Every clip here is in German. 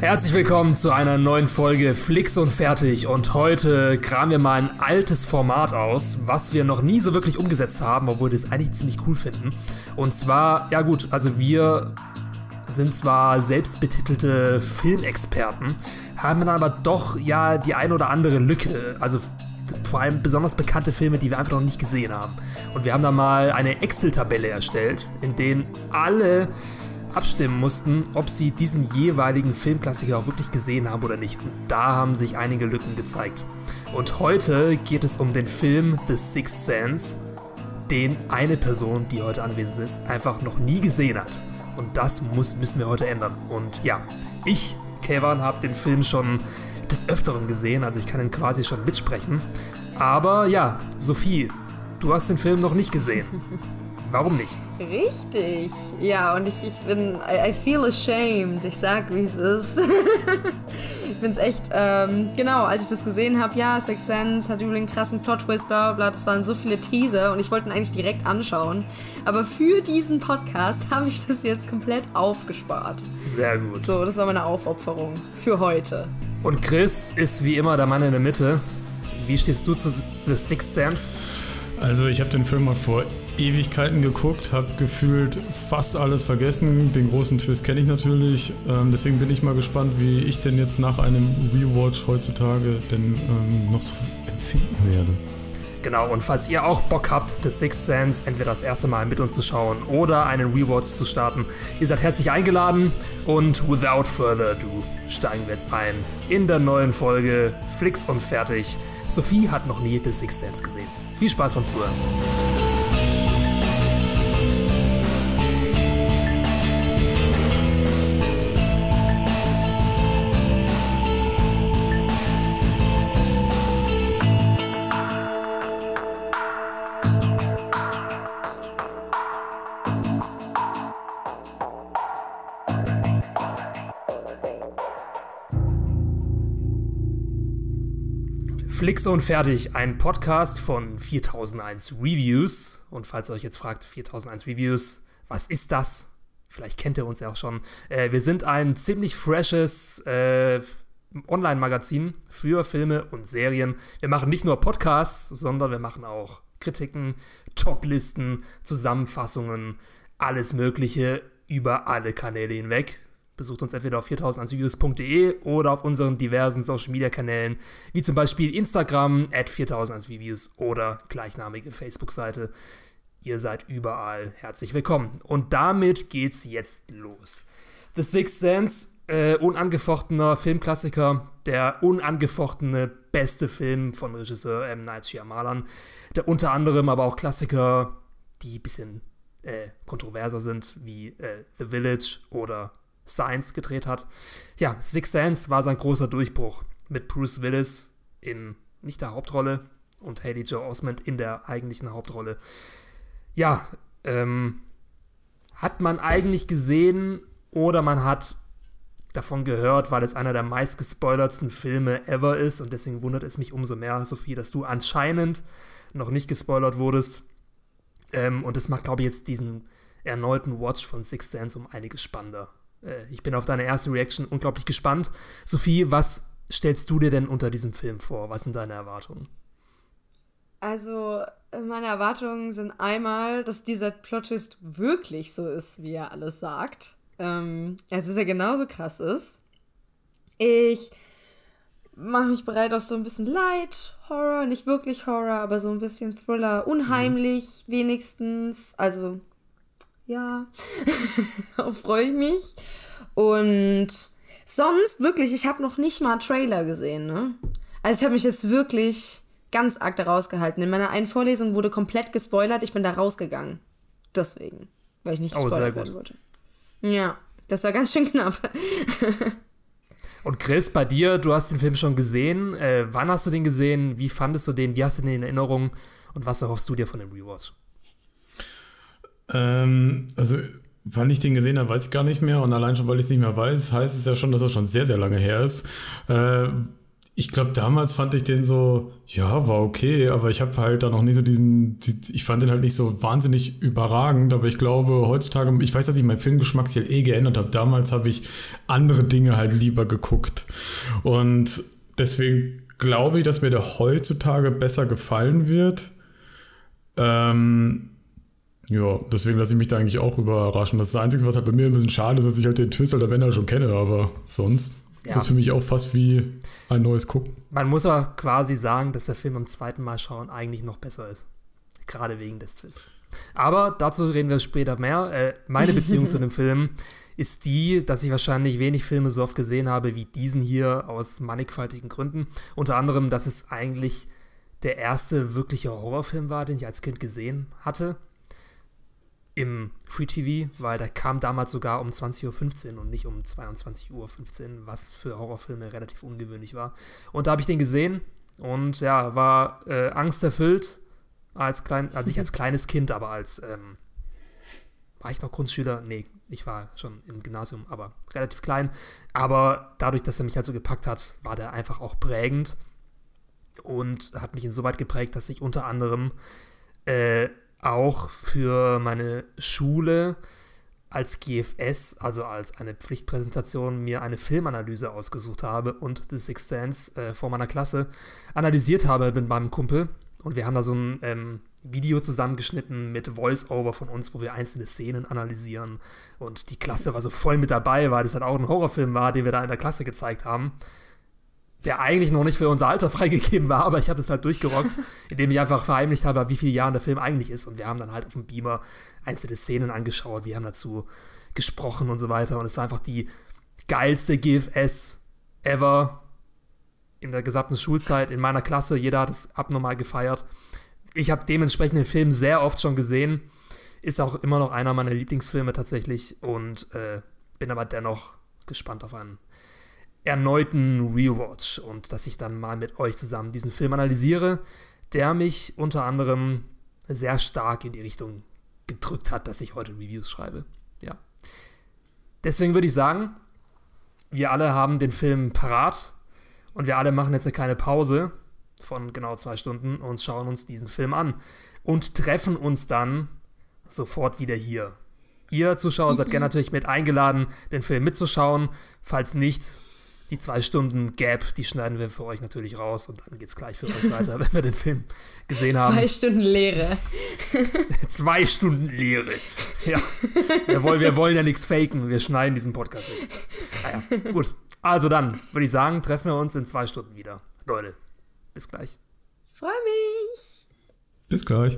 Herzlich willkommen zu einer neuen Folge Flix und Fertig und heute kramen wir mal ein altes Format aus, was wir noch nie so wirklich umgesetzt haben, obwohl wir das eigentlich ziemlich cool finden. Und zwar, ja gut, also wir sind zwar selbstbetitelte Filmexperten, haben dann aber doch ja die ein oder andere Lücke, also vor allem besonders bekannte Filme, die wir einfach noch nicht gesehen haben. Und wir haben da mal eine Excel-Tabelle erstellt, in denen alle abstimmen mussten, ob sie diesen jeweiligen Filmklassiker auch wirklich gesehen haben oder nicht. Und da haben sich einige Lücken gezeigt. Und heute geht es um den Film The Sixth Sense, den eine Person, die heute anwesend ist, einfach noch nie gesehen hat. Und das müssen wir heute ändern. Und ja, ich, Kevan, habe den Film schon des Öfteren gesehen, also ich kann ihn quasi schon mitsprechen. Aber ja, Sophie, du hast den Film noch nicht gesehen. Warum nicht? Richtig. Ja, und ich bin, I feel ashamed. Ich sag, wie es ist. Ich bin's echt, genau, als ich das gesehen habe, ja, Sixth Sense hat übrigens einen krassen Plot-Twist, bla bla bla, das waren so viele Teaser und ich wollte ihn eigentlich direkt anschauen. Aber für diesen Podcast habe ich das jetzt komplett aufgespart. Sehr gut. So, das war meine Aufopferung für heute. Und Chris ist wie immer der Mann in der Mitte. Wie stehst du zu The Sixth Sense? Also ich habe den Film mal vor Ewigkeiten geguckt, habe gefühlt fast alles vergessen. Den großen Twist kenne ich natürlich. Deswegen bin ich mal gespannt, wie ich denn jetzt nach einem Rewatch heutzutage denn noch so empfinden werde. Genau, und falls ihr auch Bock habt, The Sixth Sense entweder das erste Mal mit uns zu schauen oder einen Rewatch zu starten, ihr seid herzlich eingeladen. Und without further ado steigen wir jetzt ein in der neuen Folge Flix und Fertig. Sophie hat noch nie The Sixth Sense gesehen. Viel Spaß beim Zuhören. Flix und Fertig, ein Podcast von 4001 Reviews. Und falls ihr euch jetzt fragt, 4001 Reviews, was ist das? Vielleicht kennt ihr uns ja auch schon. Wir sind ein ziemlich freshes Online-Magazin für Filme und Serien. Wir machen nicht nur Podcasts, sondern wir machen auch Kritiken, Toplisten, Zusammenfassungen, alles Mögliche über alle Kanäle hinweg. Besucht uns entweder auf 4001reviews.de oder auf unseren diversen Social-Media-Kanälen, wie zum Beispiel Instagram @4001reviews oder gleichnamige Facebook-Seite. Ihr seid überall herzlich willkommen. Und damit geht's jetzt los. The Sixth Sense, unangefochtener Filmklassiker, der unangefochtene beste Film von Regisseur M. Night Shyamalan, der unter anderem aber auch Klassiker, die ein bisschen kontroverser sind, wie The Village oder Science gedreht hat. Ja, Sixth Sense war sein großer Durchbruch mit Bruce Willis in nicht der Hauptrolle und Haley Joel Osment in der eigentlichen Hauptrolle. Ja, hat man eigentlich gesehen oder man hat davon gehört, weil es einer der meistgespoilertsten Filme ever ist und deswegen wundert es mich umso mehr, Sophie, dass du anscheinend noch nicht gespoilert wurdest. Und das macht, glaube ich, jetzt diesen erneuten Watch von Sixth Sense um einiges spannender. Ich bin auf deine erste Reaction unglaublich gespannt. Sophie, was stellst du dir denn unter diesem Film vor? Was sind deine Erwartungen? Also, meine Erwartungen sind einmal, dass dieser Plot-Twist wirklich so ist, wie er alles sagt. Dass er genauso krass ist. Ich mache mich bereit auf so ein bisschen Light Horror, nicht wirklich Horror, aber so ein bisschen Thriller, unheimlich wenigstens. Also ja, darauf freue ich mich. Und sonst, wirklich, ich habe noch nicht mal einen Trailer gesehen, ne? Also ich habe mich jetzt wirklich ganz arg da rausgehalten. In meiner einen Vorlesung wurde komplett gespoilert, ich bin da rausgegangen. Deswegen, weil ich nicht gespoilert werden wollte. Ja, das war ganz schön knapp. Und Chris, bei dir, du hast den Film schon gesehen. Wann hast du den gesehen? Wie fandest du den? Wie hast du den in Erinnerung? Und was erhoffst du dir von dem Rewatch? Also, wann ich den gesehen habe, weiß ich gar nicht mehr. Und allein schon, weil ich es nicht mehr weiß, heißt es ja schon, dass er schon sehr, sehr lange her ist. Ich glaube, damals fand ich den so, ja, war okay, aber ich habe halt da noch nie so ich fand den halt nicht so wahnsinnig überragend, aber ich glaube, heutzutage, ich weiß, dass ich meinen Filmgeschmack sich halt geändert habe. Damals habe ich andere Dinge halt lieber geguckt. Und deswegen glaube ich, dass mir der heutzutage besser gefallen wird. Ja, deswegen lasse ich mich da eigentlich auch überraschen. Das ist das Einzige, was halt bei mir ein bisschen schade ist, dass ich halt den Twist halt am Ende schon kenne, aber sonst ist das für mich auch fast wie ein neues Gucken. Man muss aber quasi sagen, dass der Film am zweiten Mal schauen eigentlich noch besser ist. Gerade wegen des Twists. Aber dazu reden wir später mehr. Meine Beziehung zu dem Film ist die, dass ich wahrscheinlich wenig Filme so oft gesehen habe wie diesen hier aus mannigfaltigen Gründen. Unter anderem, dass es eigentlich der erste wirkliche Horrorfilm war, den ich als Kind gesehen hatte. Im Free TV, weil der kam damals sogar um 20.15 Uhr und nicht um 22.15 Uhr, was für Horrorfilme relativ ungewöhnlich war. Und da habe ich den gesehen und ja, war angsterfüllt, also nicht als kleines Kind, aber als, war ich noch Grundschüler? Nee, ich war schon im Gymnasium, aber relativ klein. Aber dadurch, dass er mich halt so gepackt hat, war der einfach auch prägend und hat mich insoweit geprägt, dass ich unter anderem auch für meine Schule als GFS, also als eine Pflichtpräsentation, mir eine Filmanalyse ausgesucht habe und The Sixth Sense vor meiner Klasse analysiert habe mit meinem Kumpel. Und wir haben da so ein Video zusammengeschnitten mit Voice-Over von uns, wo wir einzelne Szenen analysieren. Und die Klasse war so voll mit dabei, weil das halt auch ein Horrorfilm war, den wir da in der Klasse gezeigt haben, der eigentlich noch nicht für unser Alter freigegeben war, aber ich habe das halt durchgerockt, indem ich einfach verheimlicht habe, wie viele Jahre der Film eigentlich ist. Und wir haben dann halt auf dem Beamer einzelne Szenen angeschaut, wir haben dazu gesprochen und so weiter. Und es war einfach die geilste GFS ever in der gesamten Schulzeit, in meiner Klasse. Jeder hat es abnormal gefeiert. Ich habe dementsprechend den Film sehr oft schon gesehen. Ist auch immer noch einer meiner Lieblingsfilme tatsächlich. Und bin aber dennoch gespannt auf einen erneuten Rewatch und dass ich dann mal mit euch zusammen diesen Film analysiere, der mich unter anderem sehr stark in die Richtung gedrückt hat, dass ich heute Reviews schreibe. Ja. Deswegen würde ich sagen, wir alle haben den Film parat und wir alle machen jetzt eine kleine Pause von genau 2 Stunden und schauen uns diesen Film an und treffen uns dann sofort wieder hier. Ihr Zuschauer seid gerne natürlich mit eingeladen, den Film mitzuschauen. Falls nicht, die 2 Stunden Gap, die schneiden wir für euch natürlich raus und dann geht's gleich für euch weiter, wenn wir den Film gesehen haben. 2 Stunden Leere. 2 Stunden Leere. Ja. Wir wollen ja nichts faken, wir schneiden diesen Podcast nicht. Naja, gut. Also dann, würde ich sagen, treffen wir uns in 2 Stunden wieder. Leute, bis gleich. Freue mich. Bis gleich.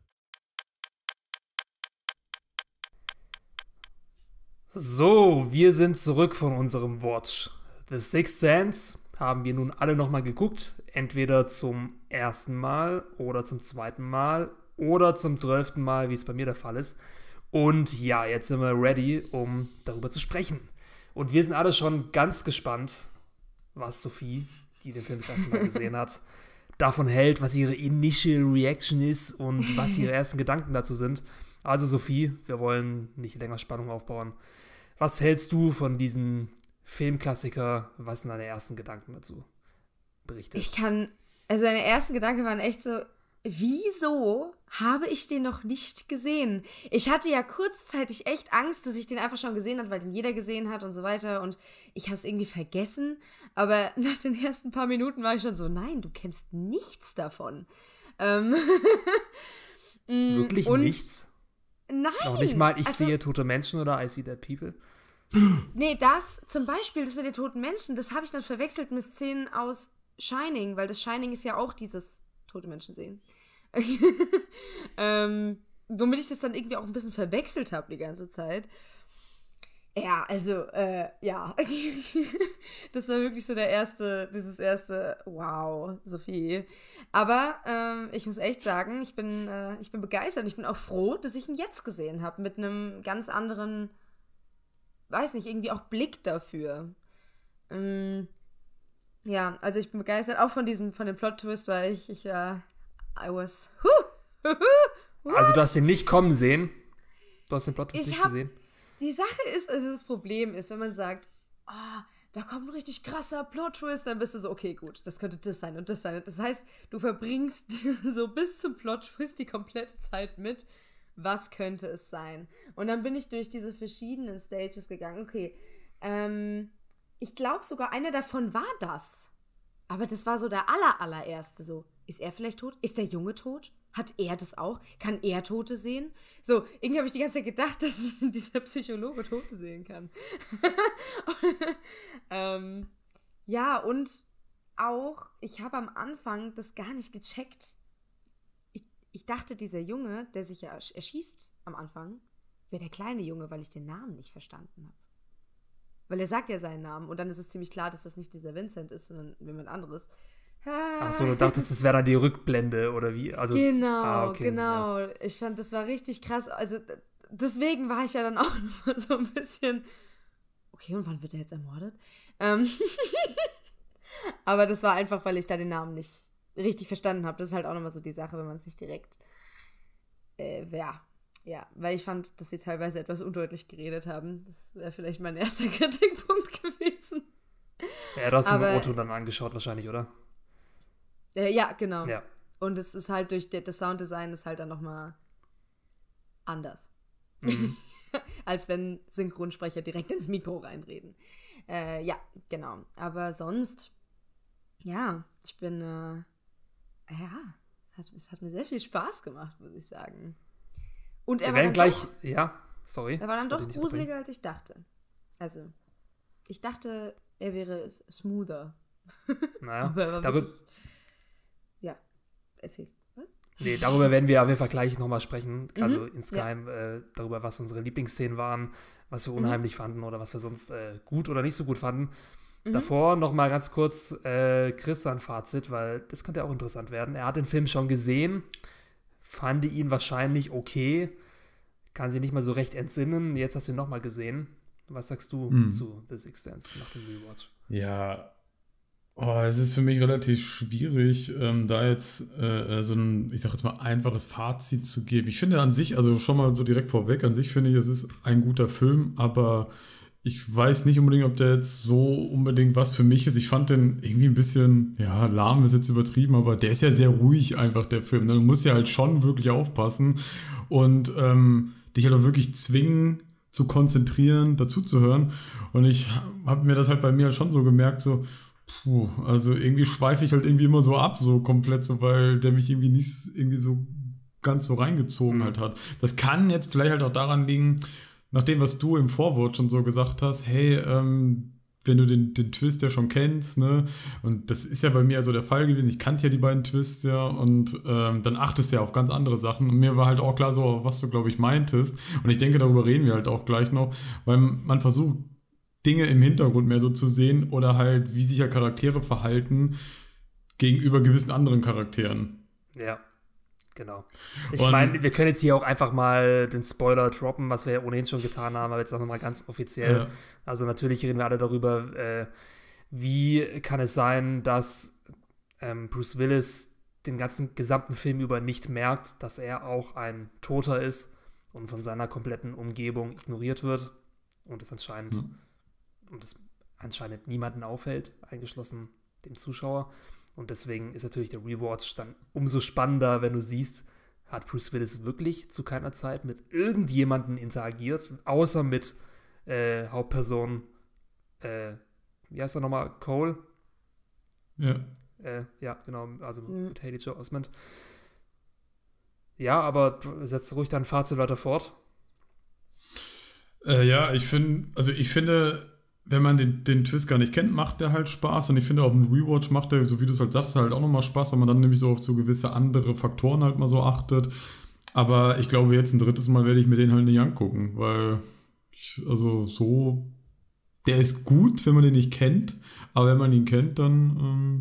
So, wir sind zurück von unserem Watch. The Sixth Sense haben wir nun alle nochmal geguckt, entweder zum ersten Mal oder zum zweiten Mal oder zum 12. Mal, wie es bei mir der Fall ist. Und ja, jetzt sind wir ready, um darüber zu sprechen. Und wir sind alle schon ganz gespannt, was Sophie, die den Film das erste Mal gesehen hat, davon hält, was ihre Initial Reaction ist und was ihre ersten Gedanken dazu sind. Also Sophie, wir wollen nicht länger Spannung aufbauen. Was hältst du von diesem Filmklassiker? Was sind deine ersten Gedanken dazu? Berichte. Meine ersten Gedanken waren echt so, wieso habe ich den noch nicht gesehen? Ich hatte ja kurzzeitig echt Angst, dass ich den einfach schon gesehen habe, weil den jeder gesehen hat und so weiter und ich habe es irgendwie vergessen, aber nach den ersten paar Minuten war ich schon so, nein, du kennst nichts davon. Wirklich nichts? Nein. Noch nicht mal, ich sehe tote Menschen oder I see dead people? Nee, das zum Beispiel, das mit den toten Menschen, das habe ich dann verwechselt mit Szenen aus Shining, weil das Shining ist ja auch dieses tote Menschen sehen. Womit ich das dann irgendwie auch ein bisschen verwechselt habe die ganze Zeit. Ja, also, ja. Das war wirklich so dieses erste, wow, Sophie. Aber ich muss echt sagen, ich bin begeistert und ich bin auch froh, dass ich ihn jetzt gesehen habe, mit einem ganz anderen, weiß nicht, irgendwie auch Blick dafür. Ja, also ich bin begeistert, auch von dem Plot-Twist, weil ich I was, Also du hast ihn nicht kommen sehen? Du hast den Plot-Twist nicht gesehen? Die Sache ist, also das Problem ist, wenn man sagt, da kommt ein richtig krasser Plot-Twist, dann bist du so, okay, gut, das könnte das sein und das sein. Das heißt, du verbringst so bis zum Plot-Twist die komplette Zeit mit, was könnte es sein? Und dann bin ich durch diese verschiedenen Stages gegangen. Okay, ich glaube sogar, einer davon war das. Aber das war so der allererste so. Ist er vielleicht tot? Ist der Junge tot? Hat er das auch? Kann er Tote sehen? So, irgendwie habe ich die ganze Zeit gedacht, dass dieser Psychologe Tote sehen kann. Ja, und auch, ich habe am Anfang das gar nicht gecheckt. Ich dachte, dieser Junge, der sich ja erschießt am Anfang, wäre der kleine Junge, weil ich den Namen nicht verstanden habe. Weil er sagt ja seinen Namen und dann ist es ziemlich klar, dass das nicht dieser Vincent ist, sondern jemand anderes. Achso, du dachtest, das wäre dann die Rückblende oder wie? Also, Genau, okay, genau. Ja. Ich fand, das war richtig krass. Also deswegen war ich ja dann auch immer so ein bisschen, okay, und wann wird er jetzt ermordet? Aber das war einfach, weil ich da den Namen nicht richtig verstanden habe. Das ist halt auch nochmal so die Sache, wenn man es nicht direkt, ja, weil ich fand, dass sie teilweise etwas undeutlich geredet haben. Das wäre vielleicht mein erster Kritikpunkt gewesen. Ja, du hast den Otto dann angeschaut wahrscheinlich, oder? Ja, genau. Ja. Und es ist halt durch das Sounddesign ist halt dann nochmal anders. Als wenn Synchronsprecher direkt ins Mikro reinreden. Ja, genau. Aber sonst, ja, ich bin, es hat mir sehr viel Spaß gemacht, muss ich sagen. Und er war dann gleich, sorry. Er war dann doch gruseliger, als ich dachte. Also, ich dachte, er wäre smoother. Naja, aber er war wirklich, ja, erzähl. Was? Nee, darüber werden wir auf jeden Fall gleich nochmal sprechen. Also insgeheim darüber, was unsere Lieblingsszenen waren, was wir unheimlich fanden oder was wir sonst gut oder nicht so gut fanden. Davor nochmal ganz kurz Chris sein Fazit, weil das könnte auch interessant werden. Er hat den Film schon gesehen, fand ihn wahrscheinlich okay, kann sich nicht mal so recht entsinnen. Jetzt hast du ihn nochmal gesehen. Was sagst du zu The Sixth Sense nach dem Rewatch? Ja, es ist für mich relativ schwierig, da jetzt so ein, ich sag jetzt mal, einfaches Fazit zu geben. Ich finde an sich, also schon mal so direkt vorweg, an sich finde ich, es ist ein guter Film, aber ich weiß nicht unbedingt, ob der jetzt so unbedingt was für mich ist. Ich fand den irgendwie ein bisschen, ja, lahm ist jetzt übertrieben, aber der ist ja sehr ruhig einfach, der Film. Du musst ja halt schon wirklich aufpassen und dich halt auch wirklich zwingen, zu konzentrieren, dazu zu hören. Und ich habe mir das halt bei mir schon so gemerkt, so, also irgendwie schweife ich halt irgendwie immer so ab, so komplett so, weil der mich irgendwie nicht irgendwie so ganz so reingezogen halt hat. Das kann jetzt vielleicht halt auch daran liegen, nach dem, was du im Vorwort schon so gesagt hast, hey, wenn du den Twist ja schon kennst, ne, und das ist ja bei mir so der Fall gewesen, ich kannte ja die beiden Twists ja und dann achtest du ja auf ganz andere Sachen und mir war halt auch klar so, was du, glaube ich, meintest und ich denke, darüber reden wir halt auch gleich noch, weil man versucht, Dinge im Hintergrund mehr so zu sehen oder halt, wie sich ja Charaktere verhalten gegenüber gewissen anderen Charakteren. Ja, genau. Ich meine, wir können jetzt hier auch einfach mal den Spoiler droppen, was wir ja ohnehin schon getan haben, aber jetzt auch nochmal ganz offiziell. Ja. Also natürlich reden wir alle darüber, wie kann es sein, dass Bruce Willis den ganzen gesamten Film über nicht merkt, dass er auch ein Toter ist und von seiner kompletten Umgebung ignoriert wird und es anscheinend niemanden auffällt, eingeschlossen dem Zuschauer. Und deswegen ist natürlich der Rewatch dann umso spannender, wenn du siehst, hat Bruce Willis wirklich zu keiner Zeit mit irgendjemandem interagiert, außer mit Hauptperson, wie heißt er nochmal, Cole? Ja. Ja, genau, also mit Haley Joel Osment. Ja, aber setz ruhig dein Fazit weiter fort. Ja, ich finde, wenn man den Twist gar nicht kennt, macht der halt Spaß. Und ich finde, auf dem Rewatch macht der, so wie du es halt sagst, halt auch nochmal Spaß, weil man dann nämlich so auf so gewisse andere Faktoren halt mal so achtet. Aber ich glaube, jetzt ein drittes Mal werde ich mir den halt nicht angucken, weil der ist gut, wenn man den nicht kennt. Aber wenn man ihn kennt, dann,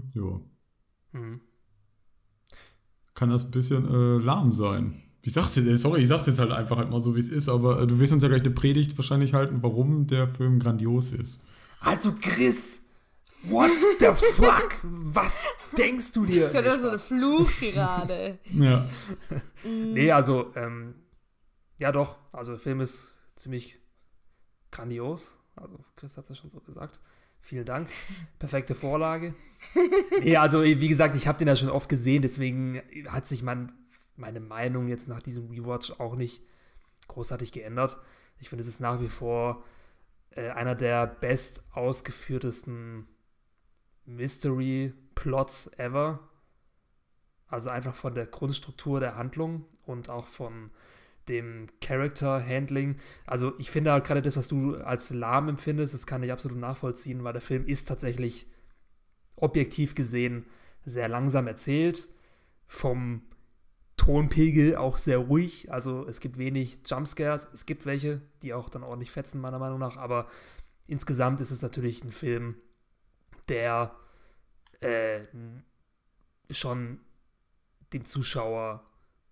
kann das ein bisschen lahm sein. Ich sag's jetzt halt einfach halt mal so, wie es ist, aber du wirst uns ja gleich eine Predigt wahrscheinlich halten, warum der Film grandios ist. Also Chris, what the fuck? Was denkst du dir? Das ist ja so ein Fluch gerade. Ja. Nee, also, ja doch, also der Film ist ziemlich grandios. Also Chris hat es ja schon so gesagt. Vielen Dank. Perfekte Vorlage. Nee, also wie gesagt, ich habe den ja schon oft gesehen, deswegen hat sich meine Meinung jetzt nach diesem Rewatch auch nicht großartig geändert. Ich finde, es ist nach wie vor einer der best ausgeführtesten Mystery-Plots ever. Also einfach von der Grundstruktur der Handlung und auch von dem Character-Handling. Also ich finde halt gerade das, was du als lahm empfindest, das kann ich absolut nachvollziehen, weil der Film ist tatsächlich objektiv gesehen sehr langsam erzählt, vom Tonpegel auch sehr ruhig, also es gibt wenig Jumpscares, es gibt welche, die auch dann ordentlich fetzen, meiner Meinung nach, aber insgesamt ist es natürlich ein Film, der schon dem Zuschauer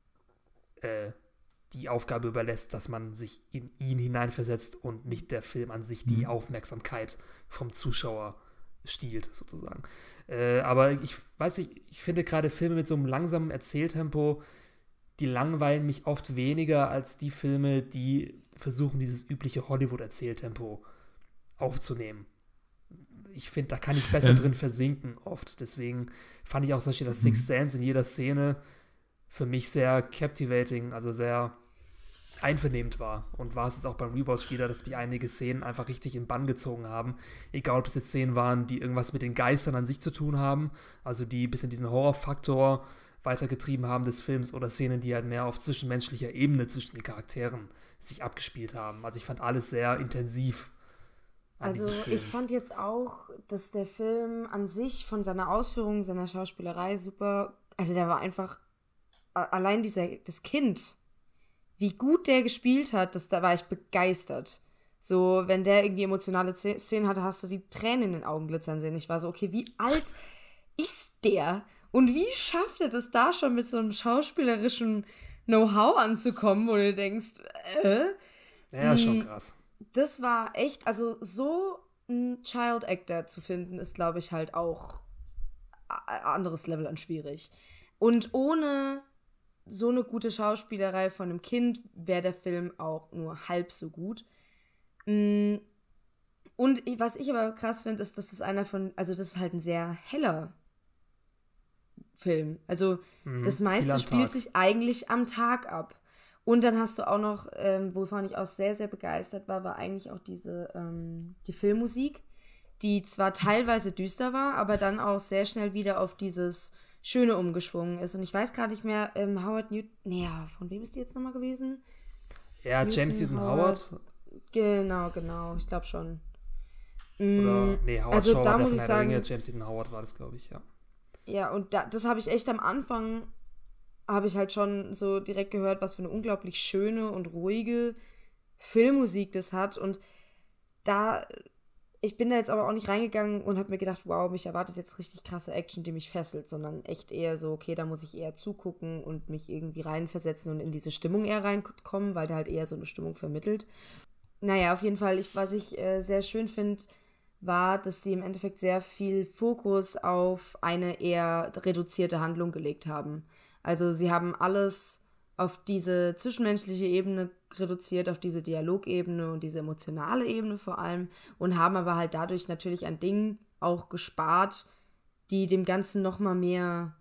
die Aufgabe überlässt, dass man sich in ihn hineinversetzt und nicht der Film an sich die Aufmerksamkeit vom Zuschauer stiehlt, sozusagen. Aber ich weiß nicht, ich finde gerade Filme mit so einem langsamen Erzähltempo, die langweilen mich oft weniger als die Filme, die versuchen, dieses übliche Hollywood-Erzähltempo aufzunehmen. Ich finde, da kann ich besser drin versinken oft. Deswegen fand ich auch zum Beispiel das Sixth Sense in jeder Szene für mich sehr captivating, also sehr einvernehmend war. Und war es jetzt auch beim Rewatch wieder, dass mich einige Szenen einfach richtig in Bann gezogen haben. Egal, ob es jetzt Szenen waren, die irgendwas mit den Geistern an sich zu tun haben, also die ein bisschen diesen Horrorfaktor weitergetrieben haben des Films, oder Szenen, die halt mehr auf zwischenmenschlicher Ebene zwischen den Charakteren sich abgespielt haben. Also ich fand alles sehr intensiv. Also ich fand jetzt auch, dass der Film an sich von seiner Ausführung, seiner Schauspielerei super, also der war einfach, allein das Kind, wie gut der gespielt hat, da war ich begeistert. So, wenn der irgendwie emotionale Szenen hatte, hast du die Tränen in den Augen glitzern sehen. Ich war so, okay, wie alt ist der? Und wie schafft er das da schon mit so einem schauspielerischen Know-how anzukommen, wo du denkst, Ja, schon krass. Das war echt, also so ein Child Actor zu finden, ist, glaube ich, halt auch ein anderes Level an schwierig. Und ohne so eine gute Schauspielerei von einem Kind wäre der Film auch nur halb so gut. Und was ich aber krass finde, ist, dass das ist halt ein sehr heller Film. Also das meiste spielt sich eigentlich am Tag ab. Und dann hast du auch noch, wovon ich auch sehr, sehr begeistert war eigentlich auch die Filmmusik, die zwar teilweise düster war, aber dann auch sehr schnell wieder auf dieses Schöne umgeschwungen ist. Und ich weiß gerade nicht mehr, Howard Newton, von wem ist die jetzt nochmal gewesen? Ja, James Newton Howard. Genau, ich glaube schon. Oder, Howard also Shaw, da der muss von ich Herr sagen, der Ringe, James Newton Howard war das, glaube ich, ja. Ja, und das habe ich echt am Anfang, habe ich halt schon so direkt gehört, was für eine unglaublich schöne und ruhige Filmmusik das hat. Und ich bin da jetzt aber auch nicht reingegangen und habe mir gedacht, wow, mich erwartet jetzt richtig krasse Action, die mich fesselt, sondern echt eher so, okay, da muss ich eher zugucken und mich irgendwie reinversetzen und in diese Stimmung eher reinkommen, weil der halt eher so eine Stimmung vermittelt. Naja, auf jeden Fall, was ich sehr schön finde, war, dass sie im Endeffekt sehr viel Fokus auf eine eher reduzierte Handlung gelegt haben. Also sie haben alles auf diese zwischenmenschliche Ebene reduziert, auf diese Dialogebene und diese emotionale Ebene vor allem, und haben aber halt dadurch natürlich an Dingen auch gespart, die dem Ganzen nochmal mehr,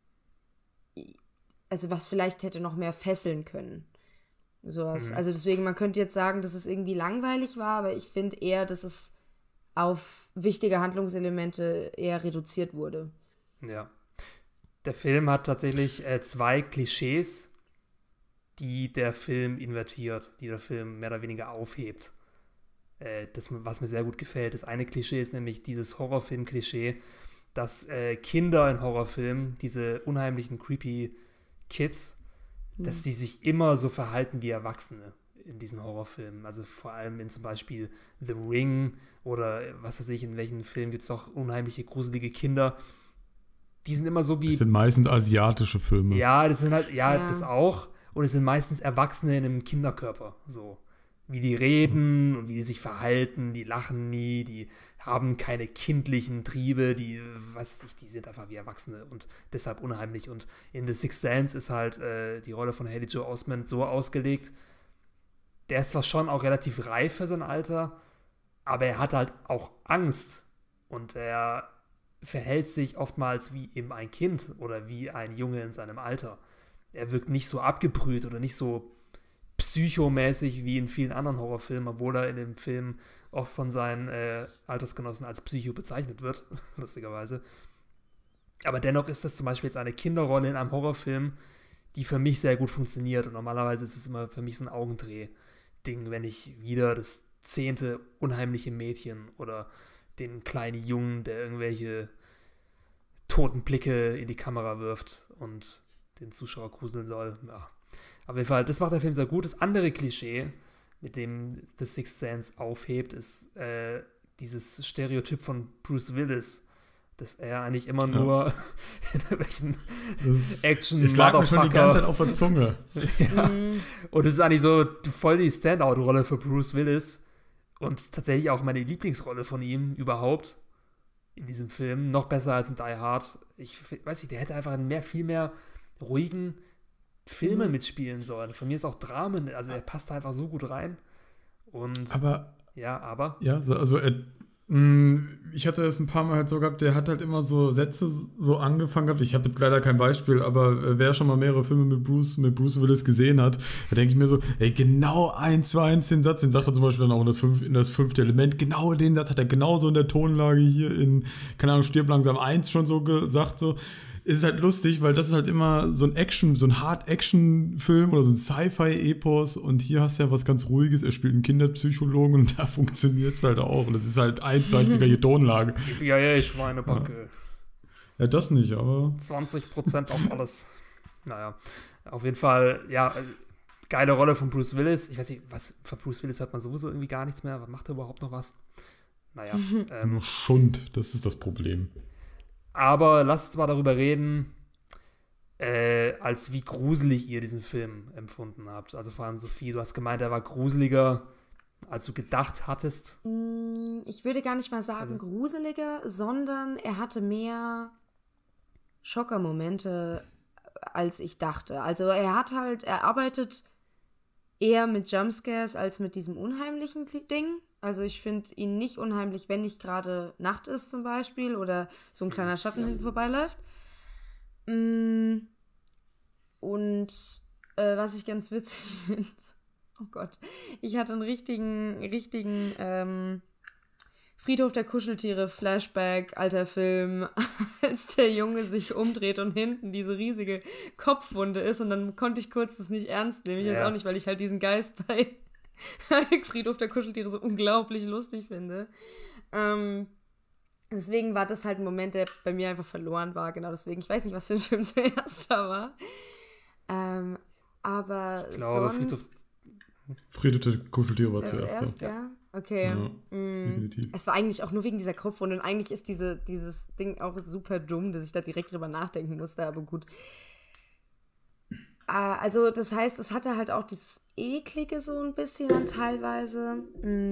also was vielleicht hätte noch mehr fesseln können. Sowas. Also deswegen, man könnte jetzt sagen, dass es irgendwie langweilig war, aber ich finde eher, dass es auf wichtige Handlungselemente eher reduziert wurde. Ja. Der Film hat tatsächlich 2 Klischees, die der Film invertiert, die der Film mehr oder weniger aufhebt. Das, was mir sehr gut gefällt. Das eine Klischee ist nämlich dieses Horrorfilm-Klischee, dass Kinder in Horrorfilmen, diese unheimlichen creepy Kids, dass die sich immer so verhalten wie Erwachsene in diesen Horrorfilmen. Also vor allem in zum Beispiel The Ring oder was weiß ich, in welchen Filmen gibt es auch unheimliche, gruselige Kinder. Die sind immer so wie... Das sind meistens asiatische Filme. Ja, das sind halt, das auch. Und es sind meistens Erwachsene in einem Kinderkörper, so. Wie die reden und wie die sich verhalten, die lachen nie, die haben keine kindlichen Triebe, die sind einfach wie Erwachsene und deshalb unheimlich. Und in The Sixth Sense ist halt die Rolle von Haley Joel Osment so ausgelegt, der ist zwar schon auch relativ reif für sein Alter, aber er hat halt auch Angst Und er verhält sich oftmals wie eben ein Kind oder wie ein Junge in seinem Alter. Er wirkt nicht so abgebrüht oder nicht so psychomäßig wie in vielen anderen Horrorfilmen, obwohl er in dem Film oft von seinen Altersgenossen als Psycho bezeichnet wird, lustigerweise. Aber dennoch ist das zum Beispiel jetzt eine Kinderrolle in einem Horrorfilm, die für mich sehr gut funktioniert. Und normalerweise ist es immer für mich so ein Augendreh-Ding, wenn ich wieder das 10. unheimliche Mädchen oder den kleinen Jungen, der irgendwelche toten Blicke in die Kamera wirft und den Zuschauer gruseln soll. Ja. Auf jeden Fall, das macht der Film sehr gut. Das andere Klischee, mit dem The Sixth Sense aufhebt, ist dieses Stereotyp von Bruce Willis, dass er eigentlich immer nur in irgendwelchen Action-Motherfucker... Es lag mir schon die ganze Zeit auf der Zunge. Ja. Und es ist eigentlich so voll die Standout-Rolle für Bruce Willis und tatsächlich auch meine Lieblingsrolle von ihm überhaupt in diesem Film. Noch besser als in Die Hard. Ich weiß nicht, der hätte einfach viel mehr ruhigen Filme mitspielen sollen. Von mir ist auch Dramen, also er passt da einfach so gut rein. Und aber ja, also ich hatte das ein paar Mal halt so gehabt, der hat halt immer so Sätze so angefangen gehabt. Ich habe jetzt leider kein Beispiel, aber wer schon mal mehrere Filme mit Bruce Willis gesehen hat, da denke ich mir so, ey, genau 1:1 den Satz, den sagt er zum Beispiel dann auch in das 5. Element, genau den Satz hat er genauso in der Tonlage hier in, keine Ahnung, Stirb langsam 1 schon so gesagt, so. Ist halt lustig, weil das ist halt immer so ein Hard-Action-Film oder so ein Sci-Fi-Epos und hier hast du ja was ganz Ruhiges, er spielt einen Kinderpsychologen und da funktioniert es halt auch und das ist halt 1:20er Tonlage. Ja, Schweinebacke. Ja, das nicht, aber... 20% auf alles. Naja, auf jeden Fall, ja, geile Rolle von Bruce Willis. Ich weiß nicht, von Bruce Willis hat man sowieso irgendwie gar nichts mehr. Macht er überhaupt noch was? Naja. Nur Schund, das ist das Problem. Aber lasst uns mal darüber reden, als wie gruselig ihr diesen Film empfunden habt. Also vor allem Sophie, du hast gemeint, er war gruseliger, als du gedacht hattest. Ich würde gar nicht mal sagen gruseliger, sondern er hatte mehr Schockermomente, als ich dachte. Also er arbeitet eher mit Jumpscares als mit diesem unheimlichen Ding. Also ich finde ihn nicht unheimlich, wenn nicht gerade Nacht ist zum Beispiel oder so ein kleiner Schatten hinten vorbeiläuft. Und was ich ganz witzig finde, oh Gott, ich hatte einen richtigen Friedhof der Kuscheltiere Flashback, alter Film, als der Junge sich umdreht und hinten diese riesige Kopfwunde ist und dann konnte ich kurz das nicht ernst nehmen. Ich weiß auch nicht, weil ich halt diesen Geist bei Friedhof der Kuscheltiere so unglaublich lustig finde. Deswegen war das halt ein Moment, der bei mir einfach verloren war. Genau deswegen. Ich weiß nicht, was für ein Film zuerst da war. Aber ich glaube, sonst... Friedhof der Kuscheltiere war zuerst. Ja? Okay. Ja, definitiv. Es war eigentlich auch nur wegen dieser Kopfwunde. Und eigentlich ist dieses Ding auch super dumm, dass ich da direkt drüber nachdenken musste. Aber gut. Also das heißt, es hatte halt auch dieses Eklige so ein bisschen dann teilweise.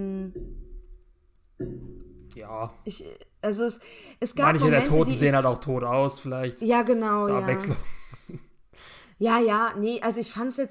Ja. Es gab manche Momente, der Toten sehen halt auch tot aus, vielleicht. Ja, genau, zur Abwechslung. Ja, nee, also ich fand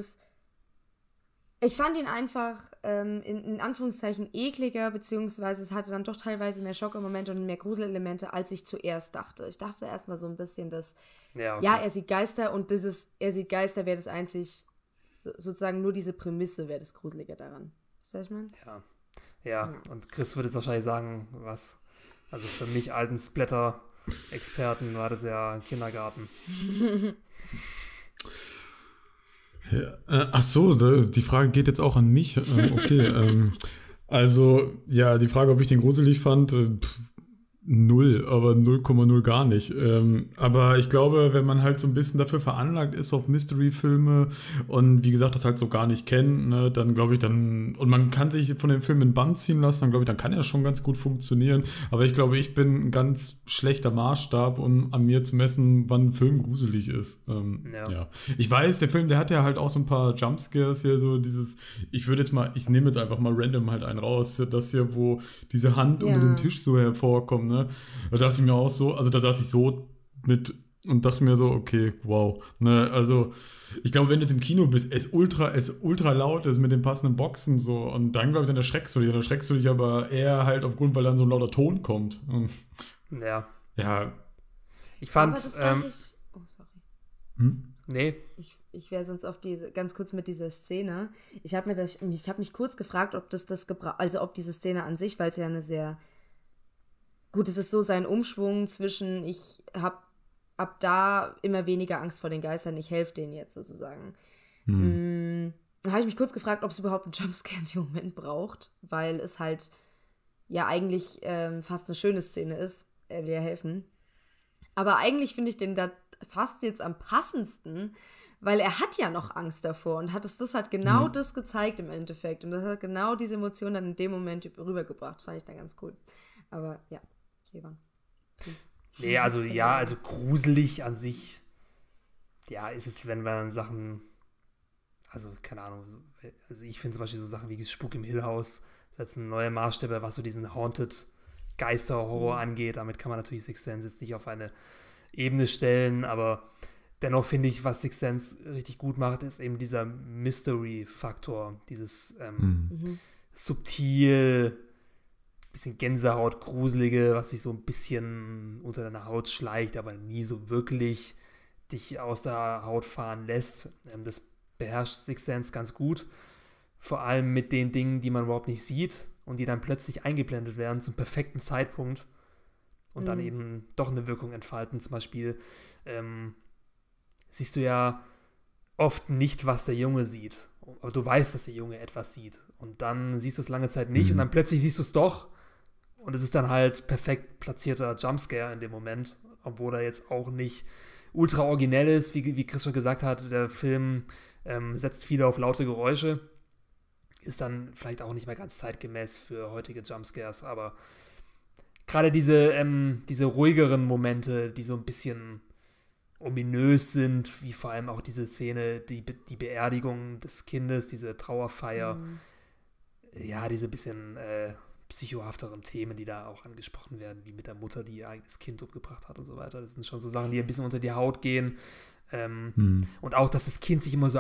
ihn einfach in Anführungszeichen ekliger, beziehungsweise es hatte dann doch teilweise mehr Schockmomente und mehr Gruselelemente, als ich zuerst dachte. Ich dachte erstmal so ein bisschen, dass er sieht Geister und er sieht Geister wäre das einzig, sozusagen nur diese Prämisse wäre das Gruselige daran. Weißt du, was ich meine? Ja, und Chris würde jetzt wahrscheinlich sagen, was? Also für mich alten Splatter-Experten war das ja Kindergarten. Ja, ach so, die Frage geht jetzt auch an mich. Okay, also ja, die Frage, ob ich den gruselig fand, 0, aber 0,0 gar nicht. Aber ich glaube, wenn man halt so ein bisschen dafür veranlagt ist auf Mystery-Filme und wie gesagt, das halt so gar nicht kennt, ne, dann glaube ich, und man kann sich von dem Film in den Bann ziehen lassen, dann glaube ich, dann kann er schon ganz gut funktionieren. Aber ich glaube, ich bin ein ganz schlechter Maßstab, um an mir zu messen, wann ein Film gruselig ist. Ja. Ich weiß, der Film, der hat ja halt auch so ein paar Jumpscares hier, so dieses, ich nehme jetzt einfach mal random halt einen raus, das hier, wo diese Hand unter dem Tisch so hervorkommt, ne? Da dachte ich mir auch so, also da saß ich so mit und dachte mir so, okay, wow. Ne, also, ich glaube, wenn du jetzt im Kino bist, es ultra laut ist mit den passenden Boxen so und dann, glaube ich, dann erschreckst du dich. Dann erschreckst du dich aber eher halt aufgrund, weil dann so ein lauter Ton kommt. Und, Ja. ja. Ich fand. Aber das fand ich. Oh, sorry. Nee. Ich wäre sonst auf diese, ganz kurz mit dieser Szene. Ich habe mich kurz gefragt, ob ob diese Szene an sich, weil es ja eine sehr. Gut, es ist so sein Umschwung zwischen, ich habe ab da immer weniger Angst vor den Geistern, ich helfe denen jetzt sozusagen. Da habe ich mich kurz gefragt, ob es überhaupt einen Jumpscare in dem Moment braucht, weil es halt ja eigentlich fast eine schöne Szene ist. Er will ja helfen. Aber eigentlich finde ich den da fast jetzt am passendsten, weil er hat ja noch Angst davor und das hat genau das gezeigt im Endeffekt. Und das hat genau diese Emotion dann in dem Moment rübergebracht. Das fand ich dann ganz cool. Aber ja, Kevan. Nee, also gruselig an sich, ja, ist es, wenn man Sachen, also keine Ahnung, also ich finde zum Beispiel so Sachen wie Spuk im Hill House setzen neue Maßstäbe, was so diesen Haunted Geister-Horror angeht. Damit kann man natürlich Sixth Sense jetzt nicht auf eine Ebene stellen, aber dennoch finde ich, was Sixth Sense richtig gut macht, ist eben dieser Mystery-Faktor, dieses subtil, bisschen Gänsehaut, gruselige, was sich so ein bisschen unter deiner Haut schleicht, aber nie so wirklich dich aus der Haut fahren lässt. Das beherrscht Sixth Sense ganz gut, vor allem mit den Dingen, die man überhaupt nicht sieht und die dann plötzlich eingeblendet werden zum perfekten Zeitpunkt und dann eben doch eine Wirkung entfalten. Zum Beispiel siehst du ja oft nicht, was der Junge sieht, aber du weißt, dass der Junge etwas sieht und dann siehst du es lange Zeit nicht und dann plötzlich siehst du es doch und es ist dann halt perfekt platzierter Jumpscare in dem Moment, obwohl er jetzt auch nicht ultra originell ist, wie Chris schon gesagt hat, der Film setzt viel auf laute Geräusche, ist dann vielleicht auch nicht mehr ganz zeitgemäß für heutige Jumpscares, aber gerade diese ruhigeren Momente, die so ein bisschen ominös sind, wie vor allem auch diese Szene, die Beerdigung des Kindes, diese Trauerfeier, ja, diese bisschen psychohafteren Themen, die da auch angesprochen werden, wie mit der Mutter, die ihr eigenes Kind umgebracht hat und so weiter. Das sind schon so Sachen, die ein bisschen unter die Haut gehen. Und auch, dass das Kind sich immer so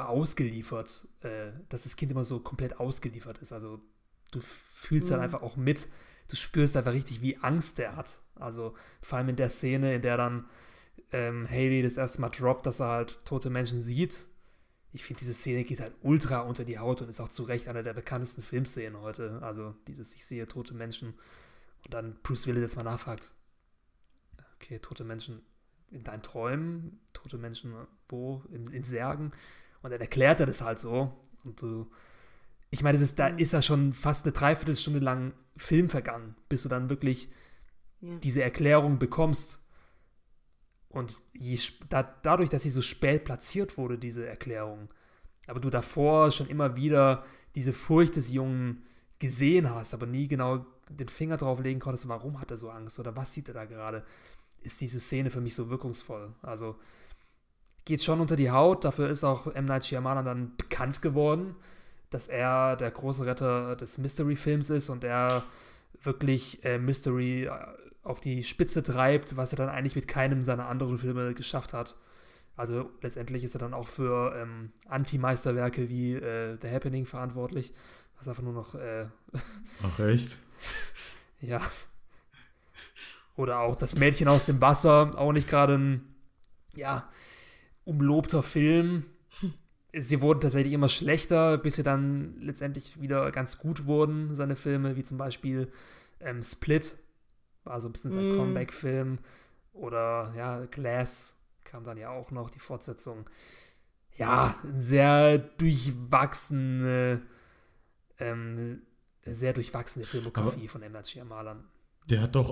dass das Kind immer so komplett ausgeliefert ist. Also du fühlst dann einfach auch mit, du spürst einfach richtig, wie Angst der hat. Also vor allem in der Szene, in der dann Haley das erste Mal droppt, dass er halt tote Menschen sieht. Ich finde, diese Szene geht halt ultra unter die Haut und ist auch zu Recht einer der bekanntesten Filmszenen heute. Also dieses, ich sehe tote Menschen und dann Bruce Willis jetzt mal nachfragt, okay, tote Menschen in deinen Träumen, tote Menschen wo? In Särgen. Und dann erklärt er das halt so. Und ich meine, da ist ja schon fast eine Dreiviertelstunde lang Film vergangen, bis du dann wirklich diese Erklärung bekommst. Und dadurch, dass sie so spät platziert wurde, diese Erklärung, aber du davor schon immer wieder diese Furcht des Jungen gesehen hast, aber nie genau den Finger drauf legen konntest, warum hat er so Angst oder was sieht er da gerade, ist diese Szene für mich so wirkungsvoll. Also geht schon unter die Haut, dafür ist auch M. Night Shyamalan dann bekannt geworden, dass er der große Retter des Mystery-Films ist und er wirklich Mystery auf die Spitze treibt, was er dann eigentlich mit keinem seiner anderen Filme geschafft hat. Also letztendlich ist er dann auch für Anti-Meisterwerke wie The Happening verantwortlich, was einfach nur noch Ach echt? Ja. Oder auch Das Mädchen aus dem Wasser, auch nicht gerade ein umlobter Film. Sie wurden tatsächlich immer schlechter, bis sie dann letztendlich wieder ganz gut wurden, seine Filme, wie zum Beispiel Split, war so ein bisschen sein Comeback-Film. Oder Glass kam dann ja auch noch, die Fortsetzung. Ja, sehr durchwachsene Filmografie von M. Night Shyamalan. Der hat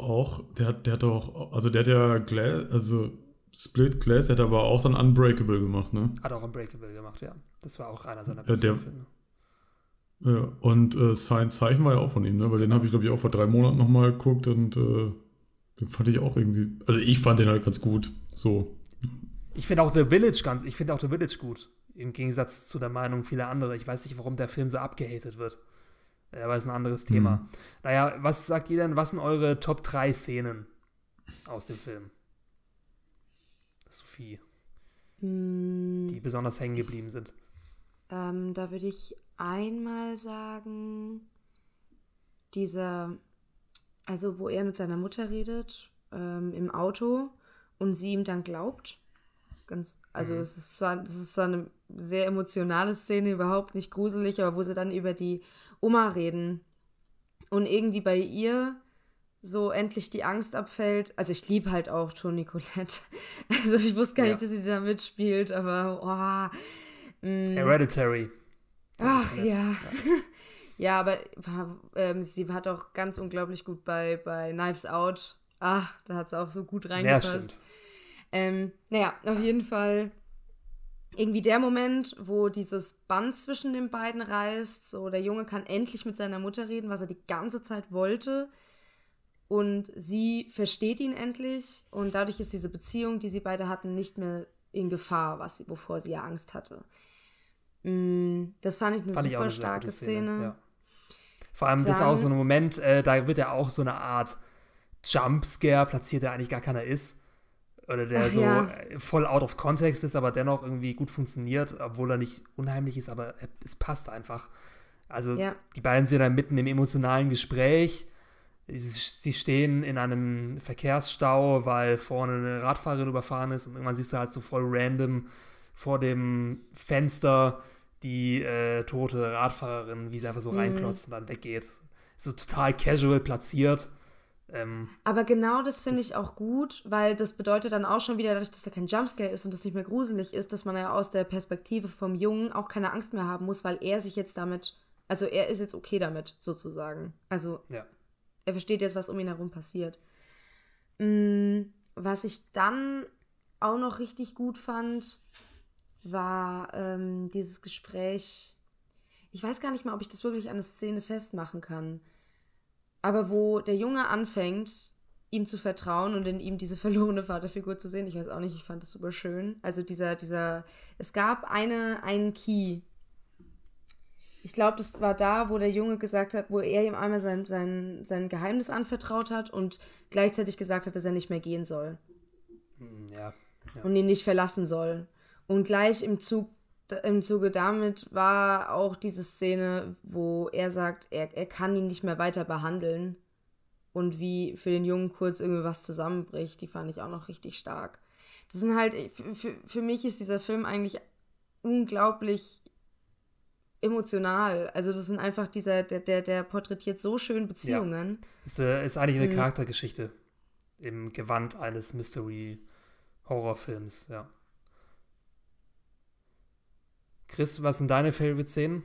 ja Glass, also Split, Glass, der hat aber auch dann Unbreakable gemacht, ne? Hat auch Unbreakable gemacht, ja. Das war auch einer seiner besten Filme. Ja, und Science Zeichen war ja auch von ihm, ne? Weil den habe ich, glaube ich, auch vor 3 Monaten nochmal geguckt und den fand ich auch irgendwie, also ich fand den halt ganz gut, so. Ich finde auch The Village gut, im Gegensatz zu der Meinung vieler anderer. Ich weiß nicht, warum der Film so abgehatet wird. Aber ist ein anderes Thema. Naja, was sagt ihr denn, was sind eure Top 3 Szenen aus dem Film? Sophie, die besonders hängen geblieben sind? Da würde ich einmal sagen, wo er mit seiner Mutter redet, im Auto und sie ihm dann glaubt. Es ist zwar eine sehr emotionale Szene, überhaupt nicht gruselig, aber wo sie dann über die Oma reden und irgendwie bei ihr so endlich die Angst abfällt. Also ich liebe halt auch Toni Collette. Also ich wusste gar nicht, dass sie da mitspielt, aber Hereditary. Ach ja. Ja, aber sie hat auch ganz unglaublich gut bei Knives Out. Da hat sie auch so gut reingepasst. Ja, stimmt. Auf jeden Fall irgendwie der Moment, wo dieses Band zwischen den beiden reißt, so der Junge kann endlich mit seiner Mutter reden, was er die ganze Zeit wollte, und sie versteht ihn endlich und dadurch ist diese Beziehung, die sie beide hatten, nicht mehr in Gefahr, wovor sie ja Angst hatte. Das fand ich eine super starke Szene. Ja. Vor allem, das ist auch so ein Moment, da wird ja auch so eine Art Jumpscare platziert, der eigentlich gar keiner ist. Oder der voll out of context ist, aber dennoch irgendwie gut funktioniert, obwohl er nicht unheimlich ist, aber es passt einfach. Also die beiden sind dann mitten im emotionalen Gespräch. Sie stehen in einem Verkehrsstau, weil vorne eine Radfahrerin überfahren ist und irgendwann siehst du halt so voll random vor dem Fenster die tote Radfahrerin, wie sie einfach so reinklotzt und dann weggeht. So total casual platziert. Aber genau das finde ich auch gut, weil das bedeutet dann auch schon wieder, dadurch, dass er kein Jumpscare ist und das nicht mehr gruselig ist, dass man ja aus der Perspektive vom Jungen auch keine Angst mehr haben muss, weil er sich jetzt er ist jetzt okay damit, sozusagen. Also er versteht jetzt, was um ihn herum passiert. Was ich dann auch noch richtig gut fand, war dieses Gespräch. Ich weiß gar nicht mal, ob ich das wirklich an eine Szene festmachen kann. Aber wo der Junge anfängt, ihm zu vertrauen und in ihm diese verlorene Vaterfigur zu sehen, ich weiß auch nicht, ich fand das super schön. Also es gab einen Key. Ich glaube, das war da, wo der Junge gesagt hat, wo er ihm einmal sein Geheimnis anvertraut hat und gleichzeitig gesagt hat, dass er nicht mehr gehen soll. Ja. Und ihn nicht verlassen soll. Und gleich im Zuge damit war auch diese Szene, wo er sagt, er kann ihn nicht mehr weiter behandeln und wie für den Jungen kurz irgendwie was zusammenbricht, die fand ich auch noch richtig stark. Das sind halt, für mich ist dieser Film eigentlich unglaublich emotional. Also das sind einfach der porträtiert so schön Beziehungen. Ja. Ist eigentlich eine Charaktergeschichte im Gewand eines Mystery-Horrorfilms, ja. Chris, was sind deine Favorite-Szenen?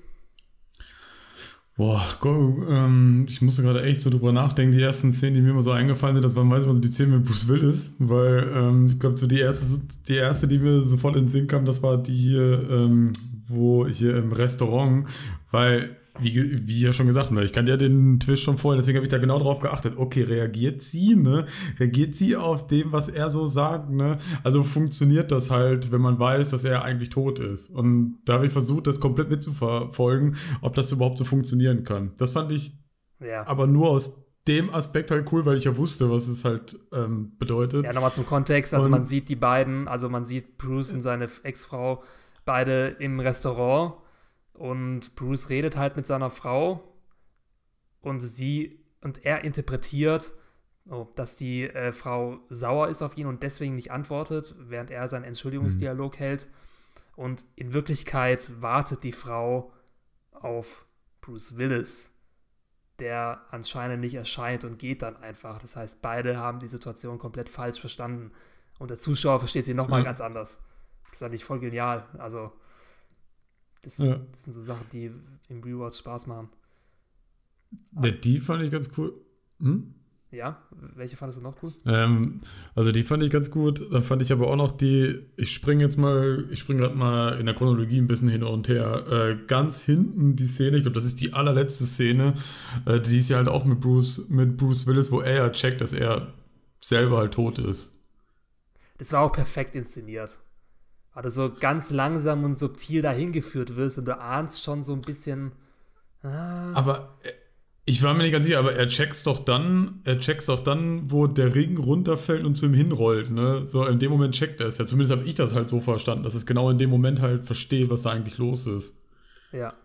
Boah, ich musste gerade echt so drüber nachdenken. Die ersten Szenen, die mir immer so eingefallen sind, das waren meistens so die Szenen mit Bruce Willis, weil ich glaube, so die erste, die mir sofort in den Sinn kam, das war die hier, wo hier im Restaurant, weil, wie ja schon gesagt, ich kannte ja den Twist schon vorher, deswegen habe ich da genau drauf geachtet. Okay, reagiert sie auf dem, was er so sagt, ne? Also funktioniert das halt, wenn man weiß, dass er eigentlich tot ist. Und da habe ich versucht, das komplett mitzuverfolgen, ob das überhaupt so funktionieren kann. Das fand ich aber nur aus dem Aspekt halt cool, weil ich ja wusste, was es halt bedeutet. Ja, nochmal zum Kontext, also man sieht die beiden, also man sieht Bruce und seine Ex-Frau beide im Restaurant. Und Bruce redet halt mit seiner Frau und er interpretiert, dass die Frau sauer ist auf ihn und deswegen nicht antwortet, während er seinen Entschuldigungsdialog hält. Und in Wirklichkeit wartet die Frau auf Bruce Willis, der anscheinend nicht erscheint und geht dann einfach. Das heißt, beide haben die Situation komplett falsch verstanden. Und der Zuschauer versteht sie nochmal ganz anders. Das ist eigentlich voll genial. Also das sind so Sachen, die im Rewatch Spaß machen. Die fand ich ganz cool. Ja? Welche fandest du noch cool? Also die fand ich ganz gut. Dann fand ich aber auch noch ich springe gerade mal in der Chronologie ein bisschen hin und her. Ganz hinten die Szene, ich glaube, das ist die allerletzte Szene, die ist ja halt auch mit Bruce Willis, wo er ja checkt, dass er selber halt tot ist. Das war auch perfekt inszeniert. Weil du so ganz langsam und subtil dahin geführt wirst und du ahnst schon so ein bisschen. Aber Ich war mir nicht ganz sicher, aber er checkt's doch dann, wo der Ring runterfällt und zu ihm hinrollt, ne? So, in dem Moment checkt er es. Ja, zumindest habe ich das halt so verstanden, dass es genau in dem Moment halt versteht, was da eigentlich los ist. Ja.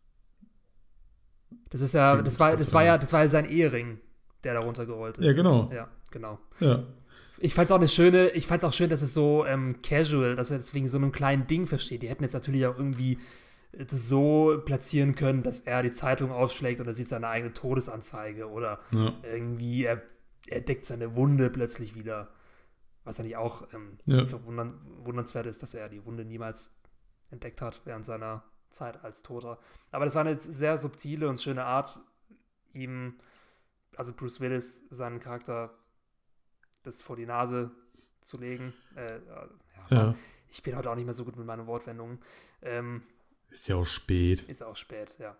Das ist ja, das war ja sein Ehering, der da runtergerollt ist. Ja, genau. Ja, genau. Ja. Ich fand's auch schön, dass es so casual, dass er deswegen so einem kleinen Ding versteht. Die hätten jetzt natürlich auch irgendwie das so platzieren können, dass er die Zeitung ausschlägt und er sieht seine eigene Todesanzeige oder irgendwie er entdeckt seine Wunde plötzlich wieder. Was eigentlich auch wundernswert ist, dass er die Wunde niemals entdeckt hat während seiner Zeit als Toter. Aber das war eine sehr subtile und schöne Art, ihm, also Bruce Willis, seinen Charakter das vor die Nase zu legen. Ich bin heute auch nicht mehr so gut mit meinen Wortwendungen. Ist ja auch spät. Ist auch spät, ja.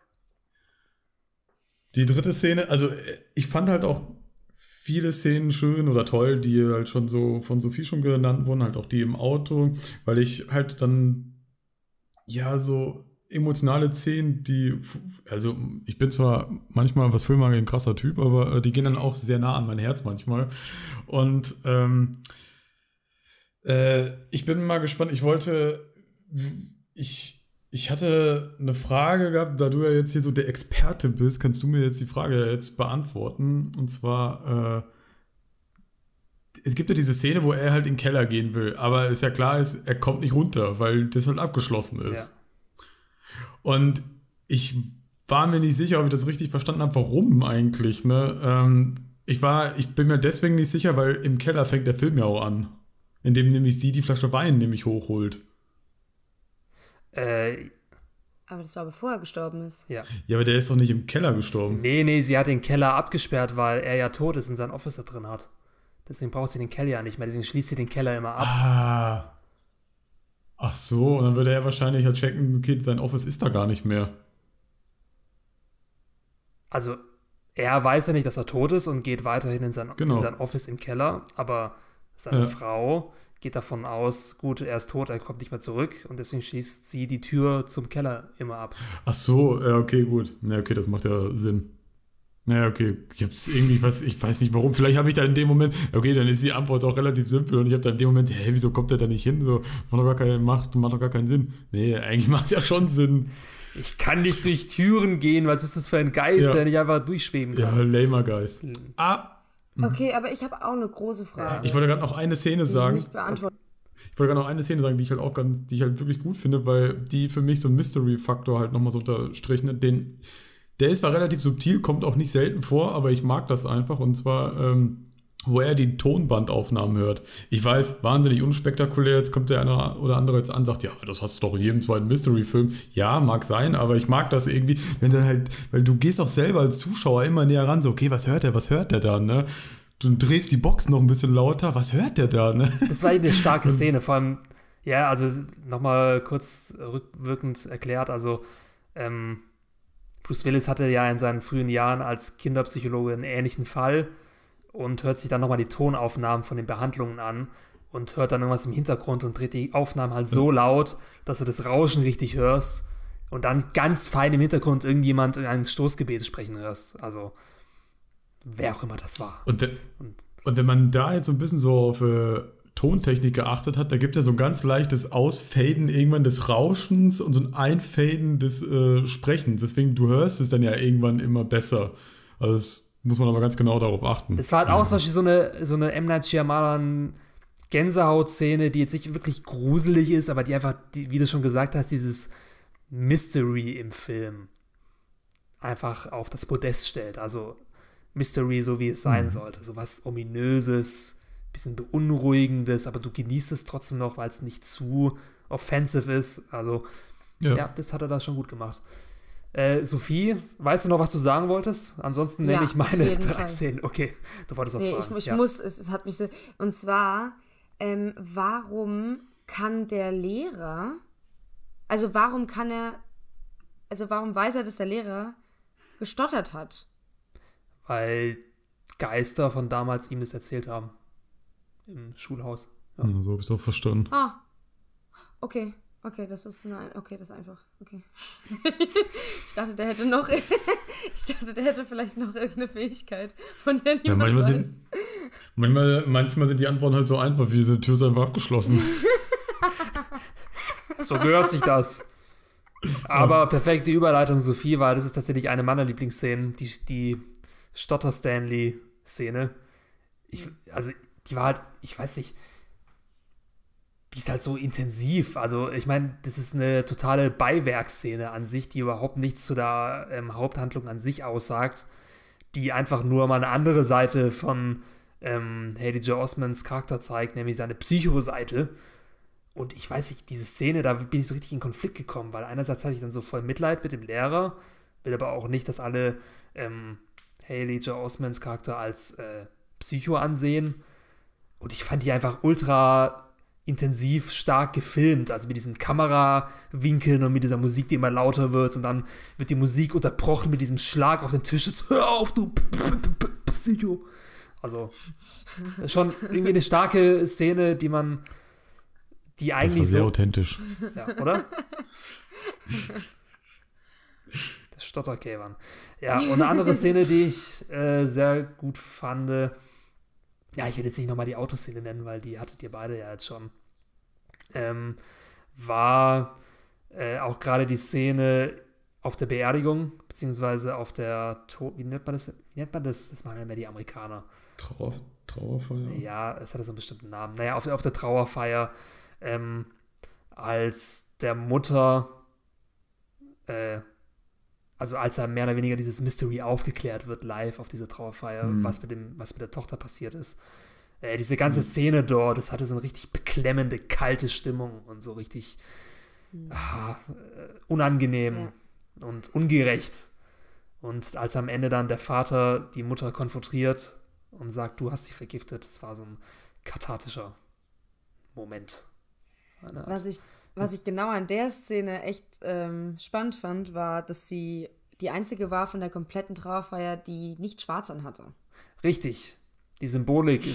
Die dritte Szene, also ich fand halt auch viele Szenen schön oder toll, die halt schon so von Sophie schon genannt wurden, halt auch die im Auto, weil ich halt dann, ja, so emotionale Szenen, also ich bin zwar manchmal, was Filme angeht, ein krasser Typ, aber die gehen dann auch sehr nah an mein Herz manchmal. Und ich bin mal gespannt, ich hatte eine Frage gehabt, da du ja jetzt hier so der Experte bist, kannst du mir jetzt die Frage jetzt beantworten. Und zwar, es gibt ja diese Szene, wo er halt in den Keller gehen will, aber es ja klar ist, er kommt nicht runter, weil das halt abgeschlossen ist. Ja. Und ich war mir nicht sicher, ob ich das richtig verstanden habe, warum eigentlich, ne? Ich bin mir deswegen nicht sicher, weil im Keller fängt der Film ja auch an, indem nämlich sie die Flasche Wein nämlich hochholt. Aber das war, bevor er gestorben ist. Ja. Ja, aber der ist doch nicht im Keller gestorben. Nee, sie hat den Keller abgesperrt, weil er ja tot ist und sein Office da drin hat. Deswegen braucht sie den Keller ja nicht mehr, deswegen schließt sie den Keller immer ab. Ach so, und dann würde er wahrscheinlich halt checken, okay, sein Office ist da gar nicht mehr. Also, er weiß ja nicht, dass er tot ist und geht weiterhin in sein Office im Keller, aber seine Frau geht davon aus, gut, er ist tot, er kommt nicht mehr zurück und deswegen schließt sie die Tür zum Keller immer ab. Ach so, ja, okay, gut. Ja, okay, das macht ja Sinn. Naja, okay, ich weiß nicht warum, vielleicht habe ich da in dem Moment, okay, dann ist die Antwort auch relativ simpel und ich habe da in dem Moment, wieso kommt der da nicht hin, so, macht doch gar keinen Sinn. Nee, eigentlich macht es ja schon Sinn. Ich kann nicht durch Türen gehen, was ist das für ein Geist, der nicht einfach durchschweben kann. Ja, lamer Geist. Okay, aber ich habe auch eine große Frage. Ich wollte gerade noch eine Szene sagen. Nicht beantworten. Ich wollte gerade noch eine Szene sagen, die ich halt wirklich gut finde, weil die für mich so einen Mystery-Faktor halt nochmal so unterstrichen hat. Der ist zwar relativ subtil, kommt auch nicht selten vor, aber ich mag das einfach. Und zwar, wo er die Tonbandaufnahmen hört. Ich weiß, wahnsinnig unspektakulär. Jetzt kommt der eine oder andere jetzt an und sagt, ja, das hast du doch in jedem zweiten Mystery-Film. Ja, mag sein, aber ich mag das irgendwie, wenn dann halt, weil du gehst auch selber als Zuschauer immer näher ran, so, okay, was hört der da, ne? Du drehst die Box noch ein bisschen lauter, was hört der da, ne? Das war eine starke Szene, vor allem, ja, also nochmal kurz rückwirkend erklärt, also, Bruce Willis hatte ja in seinen frühen Jahren als Kinderpsychologe einen ähnlichen Fall und hört sich dann nochmal die Tonaufnahmen von den Behandlungen an und hört dann irgendwas im Hintergrund und dreht die Aufnahmen halt so laut, dass du das Rauschen richtig hörst und dann ganz fein im Hintergrund irgendjemand in ein Stoßgebet sprechen hörst. Also, wer auch immer das war. Und wenn man da jetzt so ein bisschen so auf Tontechnik geachtet hat, da gibt es ja so ein ganz leichtes Ausfaden irgendwann des Rauschens und so ein Einfaden des Sprechens. Deswegen, du hörst es dann ja irgendwann immer besser. Also das muss man aber ganz genau darauf achten. Das war halt auch zum Beispiel so eine M. Night Shyamalan Gänsehaut-Szene, die jetzt nicht wirklich gruselig ist, aber die einfach, wie du schon gesagt hast, dieses Mystery im Film einfach auf das Podest stellt. Also Mystery, so wie es sein sollte. So was Ominöses, bisschen Beunruhigendes, aber du genießt es trotzdem noch, weil es nicht zu offensive ist. Also, ja, das hat er da schon gut gemacht. Sophie, weißt du noch, was du sagen wolltest? Ansonsten nenne ich meine 3 Szenen. Okay, du wolltest was fragen. Ich muss, es hat mich so, und zwar, warum kann der Lehrer, warum weiß er, dass der Lehrer gestottert hat? Weil Geister von damals ihm das erzählt haben. Im Schulhaus. Ja. So habe ich es auch verstanden. Okay, das ist einfach. Okay. Ich dachte, der hätte noch Ich dachte, der hätte vielleicht noch irgendeine Fähigkeit, von der Ja, niemand weiß. manchmal sind die Antworten halt so einfach, wie diese Tür ist einfach abgeschlossen. So gehört sich das. Aber perfekte Überleitung, Sophie, weil das ist tatsächlich eine meiner Lieblingsszenen, die Stotter-Stanley-Szene. Also, die war halt, ich weiß nicht, die ist halt so intensiv. Also, ich meine, das ist eine totale Beiwerksszene an sich, die überhaupt nichts zu der Haupthandlung an sich aussagt, die einfach nur mal eine andere Seite von Haley Joel Osments Charakter zeigt, nämlich seine Psycho-Seite. Und ich weiß nicht, diese Szene, da bin ich so richtig in Konflikt gekommen, weil einerseits hatte ich dann so voll Mitleid mit dem Lehrer, will aber auch nicht, dass alle Haley Joel Osments Charakter als Psycho ansehen. Und ich fand die einfach ultra intensiv stark gefilmt, also mit diesen Kamerawinkeln und mit dieser Musik, die immer lauter wird und dann wird die Musik unterbrochen mit diesem Schlag auf den Tisch. Jetzt hör auf, du Psycho. Also schon irgendwie eine starke Szene, die eigentlich das war sehr so authentisch. Ja, oder? Das Stotterkäfern. Ja, und eine andere Szene, die ich sehr gut fand, ja, ich will jetzt nicht nochmal die Autoszene nennen, weil die hattet ihr beide ja jetzt schon, war auch gerade die Szene auf der Beerdigung, beziehungsweise auf der wie nennt man das? Das machen ja immer die Amerikaner. Trauerfeier? Ja, es hatte so einen bestimmten Namen. Naja, auf der Trauerfeier, als der Mutter, also als da mehr oder weniger dieses Mystery aufgeklärt wird, live auf dieser Trauerfeier, was mit der Tochter passiert ist. Diese ganze Szene dort, das hatte so eine richtig beklemmende, kalte Stimmung und so richtig unangenehm und ungerecht. Und als am Ende dann der Vater die Mutter konfrontiert und sagt, du hast sie vergiftet, das war so ein kathartischer Moment. Was ich genau an der Szene echt spannend fand, war, dass sie die einzige war von der kompletten Trauerfeier, die nicht schwarz anhatte. Richtig. Die Symbolik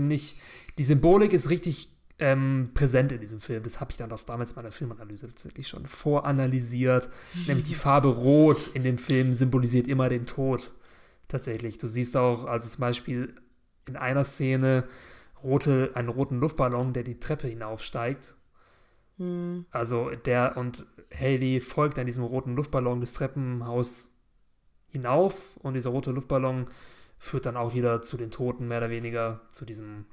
ist richtig präsent in diesem Film. Das habe ich dann auch damals in meiner Filmanalyse tatsächlich schon voranalysiert. Nämlich die Farbe Rot in dem Film symbolisiert immer den Tod. Tatsächlich. Du siehst auch, also zum Beispiel in einer Szene einen roten Luftballon, der die Treppe hinaufsteigt. Also und Haley folgt an diesem roten Luftballon das Treppenhaus hinauf und dieser rote Luftballon führt dann auch wieder zu den Toten, mehr oder weniger zu diesem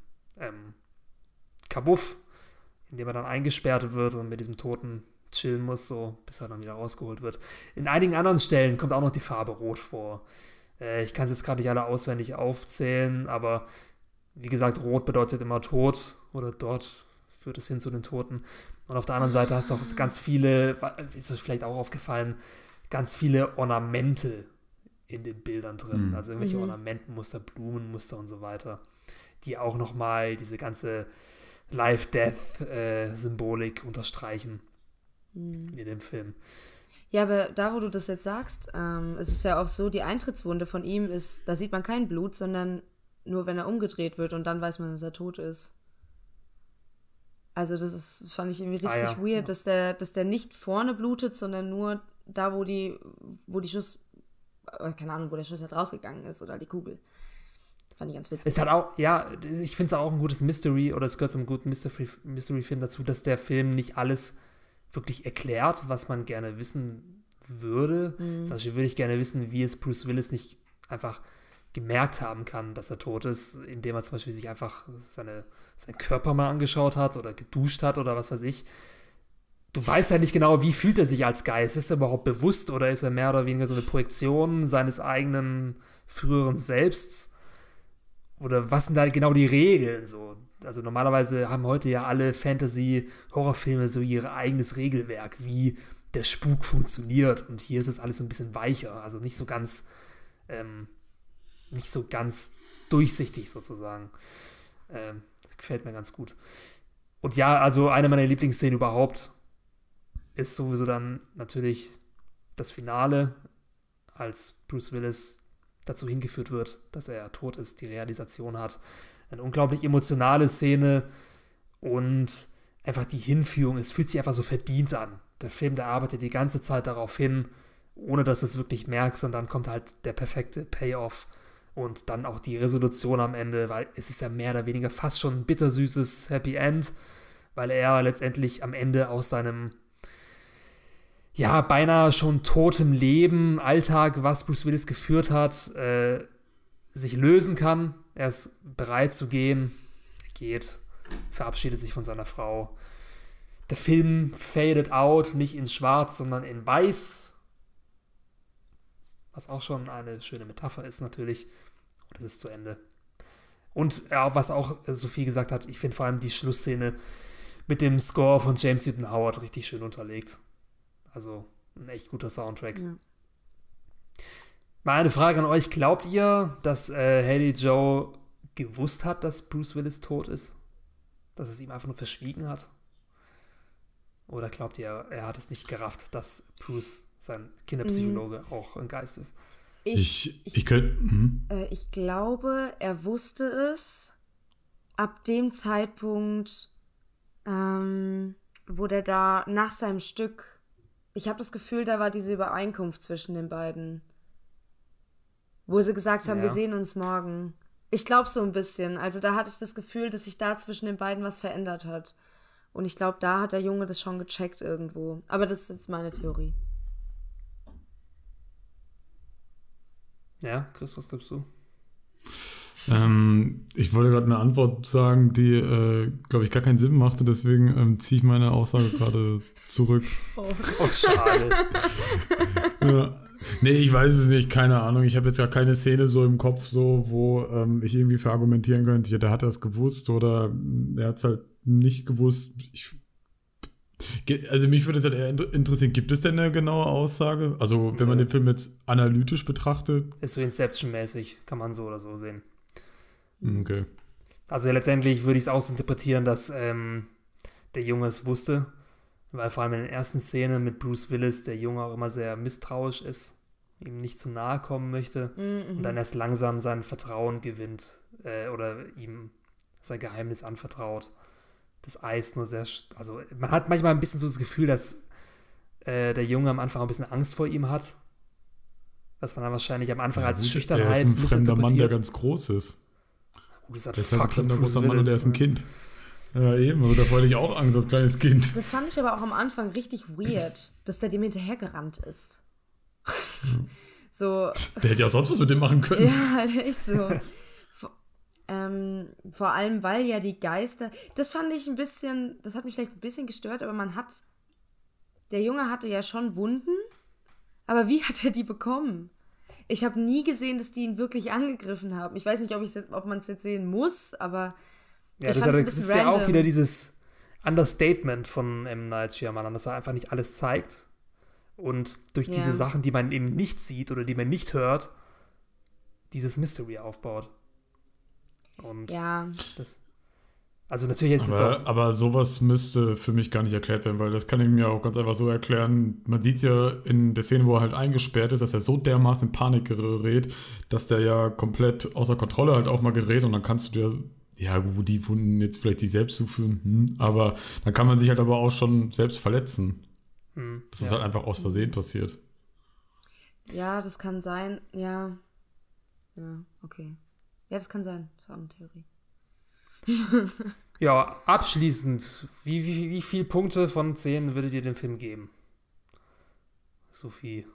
Kabuff, in dem er dann eingesperrt wird und mit diesem Toten chillen muss, so bis er dann wieder rausgeholt wird. In einigen anderen Stellen kommt auch noch die Farbe Rot vor. Ich kann es jetzt gerade nicht alle auswendig aufzählen, aber wie gesagt, Rot bedeutet immer Tod oder dort führt es hin zu den Toten. Und auf der anderen Seite hast du auch ganz viele, ist euch vielleicht auch aufgefallen, ganz viele Ornamente in den Bildern drin. Also irgendwelche Ornamentenmuster, Blumenmuster und so weiter, die auch nochmal diese ganze Life-Death-Symbolik unterstreichen in dem Film. Ja, aber da, wo du das jetzt sagst, es ist ja auch so, die Eintrittswunde von ihm ist, da sieht man kein Blut, sondern nur, wenn er umgedreht wird und dann weiß man, dass er tot ist. Also fand ich irgendwie richtig weird, ja. dass der nicht vorne blutet, sondern nur da, wo der Schuss halt rausgegangen ist oder die Kugel. Fand ich ganz witzig. Es hat auch, ja, ich finde es auch ein gutes Mystery, oder es gehört zu einem guten Mystery-Film dazu, dass der Film nicht alles wirklich erklärt, was man gerne wissen würde. Zum Beispiel würde ich gerne wissen, wie es Bruce Willis nicht einfach gemerkt haben kann, dass er tot ist, indem er zum Beispiel sich einfach seinen Körper mal angeschaut hat oder geduscht hat oder was weiß ich. Du weißt ja nicht genau, wie fühlt er sich als Geist. Ist er überhaupt bewusst oder ist er mehr oder weniger so eine Projektion seines eigenen früheren Selbsts? Oder was sind da genau die Regeln so? Also normalerweise haben heute ja alle Fantasy-Horrorfilme so ihr eigenes Regelwerk, wie der Spuk funktioniert. Und hier ist es alles so ein bisschen weicher, also nicht so ganz durchsichtig sozusagen. Das gefällt mir ganz gut. Und ja, also eine meiner Lieblingsszenen überhaupt ist sowieso dann natürlich das Finale, als Bruce Willis dazu hingeführt wird, dass er tot ist, die Realisation hat. Eine unglaublich emotionale Szene und einfach die Hinführung, es fühlt sich einfach so verdient an. Der Film, der arbeitet die ganze Zeit darauf hin, ohne dass du es wirklich merkst, und dann kommt halt der perfekte Payoff und dann auch die Resolution am Ende, weil es ist ja mehr oder weniger fast schon ein bittersüßes Happy End, weil er letztendlich am Ende aus seinem beinahe schon totem Leben, Alltag, was Bruce Willis geführt hat, sich lösen kann. Er ist bereit zu gehen, er geht, verabschiedet sich von seiner Frau. Der Film faded out, nicht in schwarz, sondern in weiß. Was auch schon eine schöne Metapher ist natürlich. Und es ist zu Ende. Und was auch Sophie gesagt hat, ich finde vor allem die Schlussszene mit dem Score von James Newton Howard richtig schön unterlegt. Also ein echt guter Soundtrack. Ja. Mal eine Frage an euch. Glaubt ihr, dass Haley Joe gewusst hat, dass Bruce Willis tot ist? Dass es ihm einfach nur verschwiegen hat? Oder glaubt ihr, er hat es nicht gerafft, dass Bruce, sein Kinderpsychologe, auch ein Geist ist? Ich glaube, er wusste es ab dem Zeitpunkt, wo der da nach seinem Stück, ich habe das Gefühl, da war diese Übereinkunft zwischen den beiden. Wo sie gesagt haben, wir sehen uns morgen. Ich glaube so ein bisschen. Also da hatte ich das Gefühl, dass sich da zwischen den beiden was verändert hat. Und ich glaube, da hat der Junge das schon gecheckt irgendwo. Aber das ist jetzt meine Theorie. Ja, Chris, was glaubst du? Ich wollte gerade eine Antwort sagen, die, glaube ich, gar keinen Sinn machte. Deswegen ziehe ich meine Aussage gerade zurück. Oh, schade. Ja. Nee, ich weiß es nicht, keine Ahnung. Ich habe jetzt gar keine Szene so im Kopf, so, wo ich irgendwie verargumentieren könnte, ja, der hat das gewusst oder er hat es halt nicht gewusst. Also mich würde es halt eher interessieren, gibt es denn eine genaue Aussage? Also wenn man den Film jetzt analytisch betrachtet? Ist so Inception-mäßig, kann man so oder so sehen. Okay. Also letztendlich würde ich es ausinterpretieren, dass der Junge es wusste, weil vor allem in der ersten Szene mit Bruce Willis der Junge auch immer sehr misstrauisch ist, ihm nicht zu nahe kommen möchte und dann erst langsam sein Vertrauen gewinnt oder ihm sein Geheimnis anvertraut. Das Eis nur sehr, also man hat manchmal ein bisschen so das Gefühl, dass der Junge am Anfang ein bisschen Angst vor ihm hat, was man dann wahrscheinlich am Anfang als Schüchternheit er ist ein fremder Mann, der ganz groß ist. Gut, das hat der ist ein fremder großer Mann Willis, und der ist ein Kind. Ja, eben, aber da wollte ich auch Angst als kleines Kind. Das fand ich aber auch am Anfang richtig weird, dass der dem hinterhergerannt ist. So. Der hätte ja sonst was mit dem machen können. Ja, echt so. Vor allem, weil ja die Geister, das fand ich ein bisschen, das hat mich vielleicht ein bisschen gestört, aber der Junge hatte ja schon Wunden, aber wie hat er die bekommen? Ich habe nie gesehen, dass die ihn wirklich angegriffen haben. Ich weiß nicht, ob man es jetzt sehen muss, aber ja, das ist ja auch wieder dieses Understatement von M. Night Shyamalan, dass er einfach nicht alles zeigt und durch diese Sachen, die man eben nicht sieht oder die man nicht hört, dieses Mystery aufbaut. Und das. Also natürlich jetzt aber sowas müsste für mich gar nicht erklärt werden, weil das kann ich mir auch ganz einfach so erklären. Man sieht es ja in der Szene, wo er halt eingesperrt ist, dass er so dermaßen in Panik gerät, dass der ja komplett außer Kontrolle halt auch mal gerät und dann kannst du dir, ja gut, die Wunden jetzt vielleicht sich selbst zuführen, aber dann kann man sich halt aber auch schon selbst verletzen. Das ist halt einfach aus Versehen passiert. Ja, das kann sein, ja. Ja, okay. Ja, das kann sein. Das ist auch eine Theorie. Ja, abschließend, wie viele Punkte von 10 würdet ihr dem Film geben? Sophie.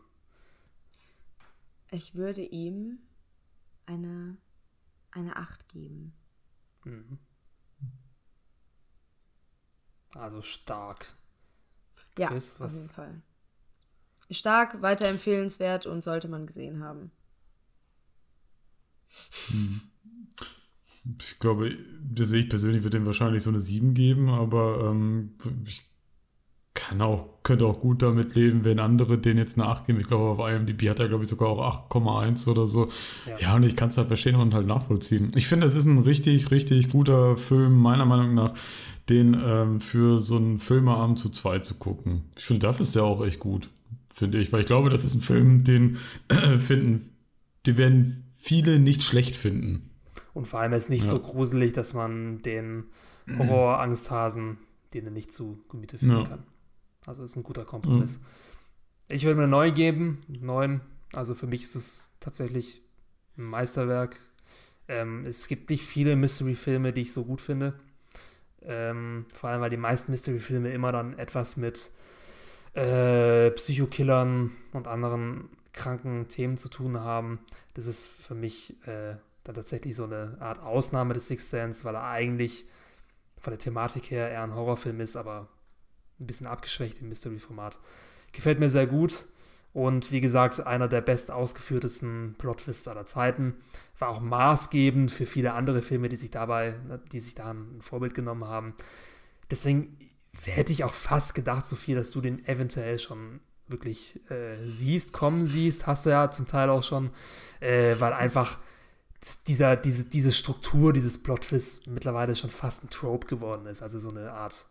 Ich würde ihm eine 8 geben. Also stark. Ja, Chris, auf jeden Fall. Stark, weiterempfehlenswert und sollte man gesehen haben. Ich glaube, das sehe ich persönlich, würde dem wahrscheinlich so eine 7 geben, aber ich könnte auch gut damit leben, wenn andere den jetzt eine 8 geben. Ich glaube, auf IMDb hat er, glaube ich, sogar auch 8,1 oder so. Ja, und ich kann es halt verstehen und halt nachvollziehen. Ich finde, es ist ein richtig, richtig guter Film, meiner Meinung nach, den für so einen Filmeabend zu zweit zu gucken. Ich finde, dafür ist der auch echt gut, finde ich. Weil ich glaube, das ist ein Film, den werden viele nicht schlecht finden. Und vor allem ist es nicht so gruselig, dass man den Horror-Angsthasen denen nicht zu Gemüte führen kann. Also ist ein guter Kompromiss. Ich würde mir 9 geben. 9. Also für mich ist es tatsächlich ein Meisterwerk. Es gibt nicht viele Mystery-Filme, die ich so gut finde. Vor allem, weil die meisten Mystery-Filme immer dann etwas mit Psychokillern und anderen kranken Themen zu tun haben. Das ist für mich dann tatsächlich so eine Art Ausnahme des Sixth Sense, weil er eigentlich von der Thematik her eher ein Horrorfilm ist, aber ein bisschen abgeschwächt im Mystery-Format. Gefällt mir sehr gut und wie gesagt, einer der best ausgeführtesten Plot-Twists aller Zeiten. War auch maßgebend für viele andere Filme, die sich da ein Vorbild genommen haben. Deswegen hätte ich auch fast gedacht, Sophie, dass du den eventuell schon wirklich kommen siehst. Hast du ja zum Teil auch schon, weil einfach diese Struktur, dieses Plot-Twist mittlerweile schon fast ein Trope geworden ist. Also so eine Art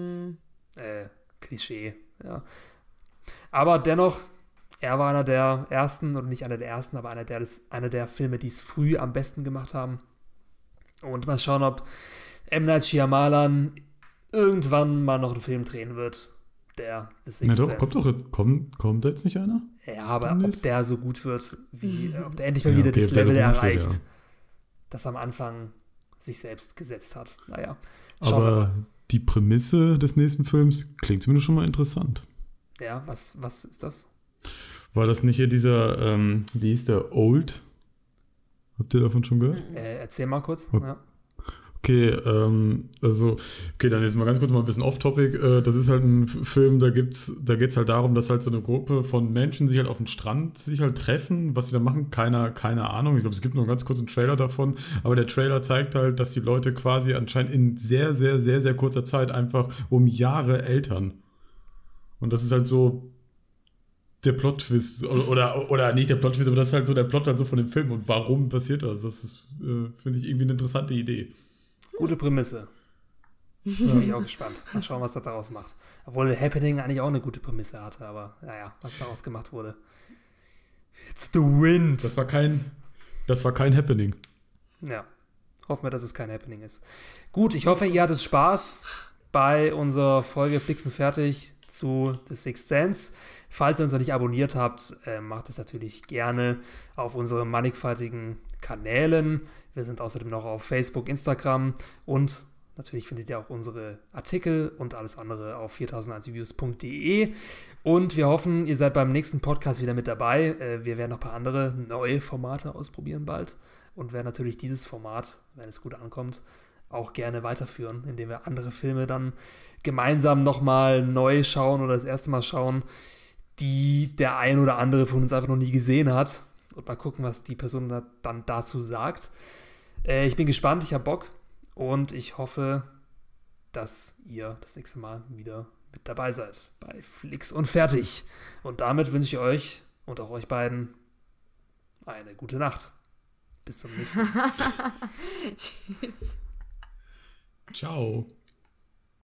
Klischee, ja. Aber dennoch, er war einer der ersten, oder nicht einer der ersten, aber einer der Filme, die es früh am besten gemacht haben. Und mal schauen, ob M. Night Shyamalan irgendwann mal noch einen Film drehen wird, der das Sixth Sense. Kommt da jetzt nicht einer? Ja, aber ob der so gut wird, ob der endlich mal wieder das Level erreicht, das am Anfang sich selbst gesetzt hat. Naja, aber die Prämisse des nächsten Films klingt zumindest schon mal interessant. Ja, was ist das? War das nicht hier dieser, wie hieß der, Old? Habt ihr davon schon gehört? Erzähl mal kurz. Okay. Ja. Okay, dann jetzt mal ganz kurz mal ein bisschen off-topic. Das ist halt ein Film, da geht's halt darum, dass halt so eine Gruppe von Menschen sich halt auf dem Strand sich halt treffen. Was sie da machen, keine Ahnung. Ich glaube, es gibt nur einen ganz kurzen Trailer davon. Aber der Trailer zeigt halt, dass die Leute quasi anscheinend in sehr, sehr, sehr, sehr kurzer Zeit einfach um Jahre altern. Und das ist halt so der Plot-Twist, oder nicht der Plot-Twist, aber das ist halt so der Plot halt so von dem Film. Und warum passiert das? Das ist, finde ich, irgendwie eine interessante Idee. Gute Prämisse. Bin ich auch gespannt. Mal schauen, was das daraus macht. Obwohl Happening eigentlich auch eine gute Prämisse hatte, aber naja, was daraus gemacht wurde. It's the wind. Das war kein Happening. Ja, hoffen wir, dass es kein Happening ist. Gut, ich hoffe, ihr hattet Spaß bei unserer Folge Flixen fertig zu The Sixth Sense. Falls ihr uns noch nicht abonniert habt, macht es natürlich gerne auf unseren mannigfaltigen Kanälen. Wir sind außerdem noch auf Facebook, Instagram und natürlich findet ihr auch unsere Artikel und alles andere auf 4001reviews.de. Und wir hoffen, ihr seid beim nächsten Podcast wieder mit dabei. Wir werden noch ein paar andere neue Formate ausprobieren bald und werden natürlich dieses Format, wenn es gut ankommt, auch gerne weiterführen, indem wir andere Filme dann gemeinsam nochmal neu schauen oder das erste Mal schauen, die der ein oder andere von uns einfach noch nie gesehen hat. Und mal gucken, was die Person dann dazu sagt. Ich bin gespannt, ich habe Bock und ich hoffe, dass ihr das nächste Mal wieder mit dabei seid bei Flix und Fertig. Und damit wünsche ich euch und auch euch beiden eine gute Nacht. Bis zum nächsten Mal. Tschüss. Ciao.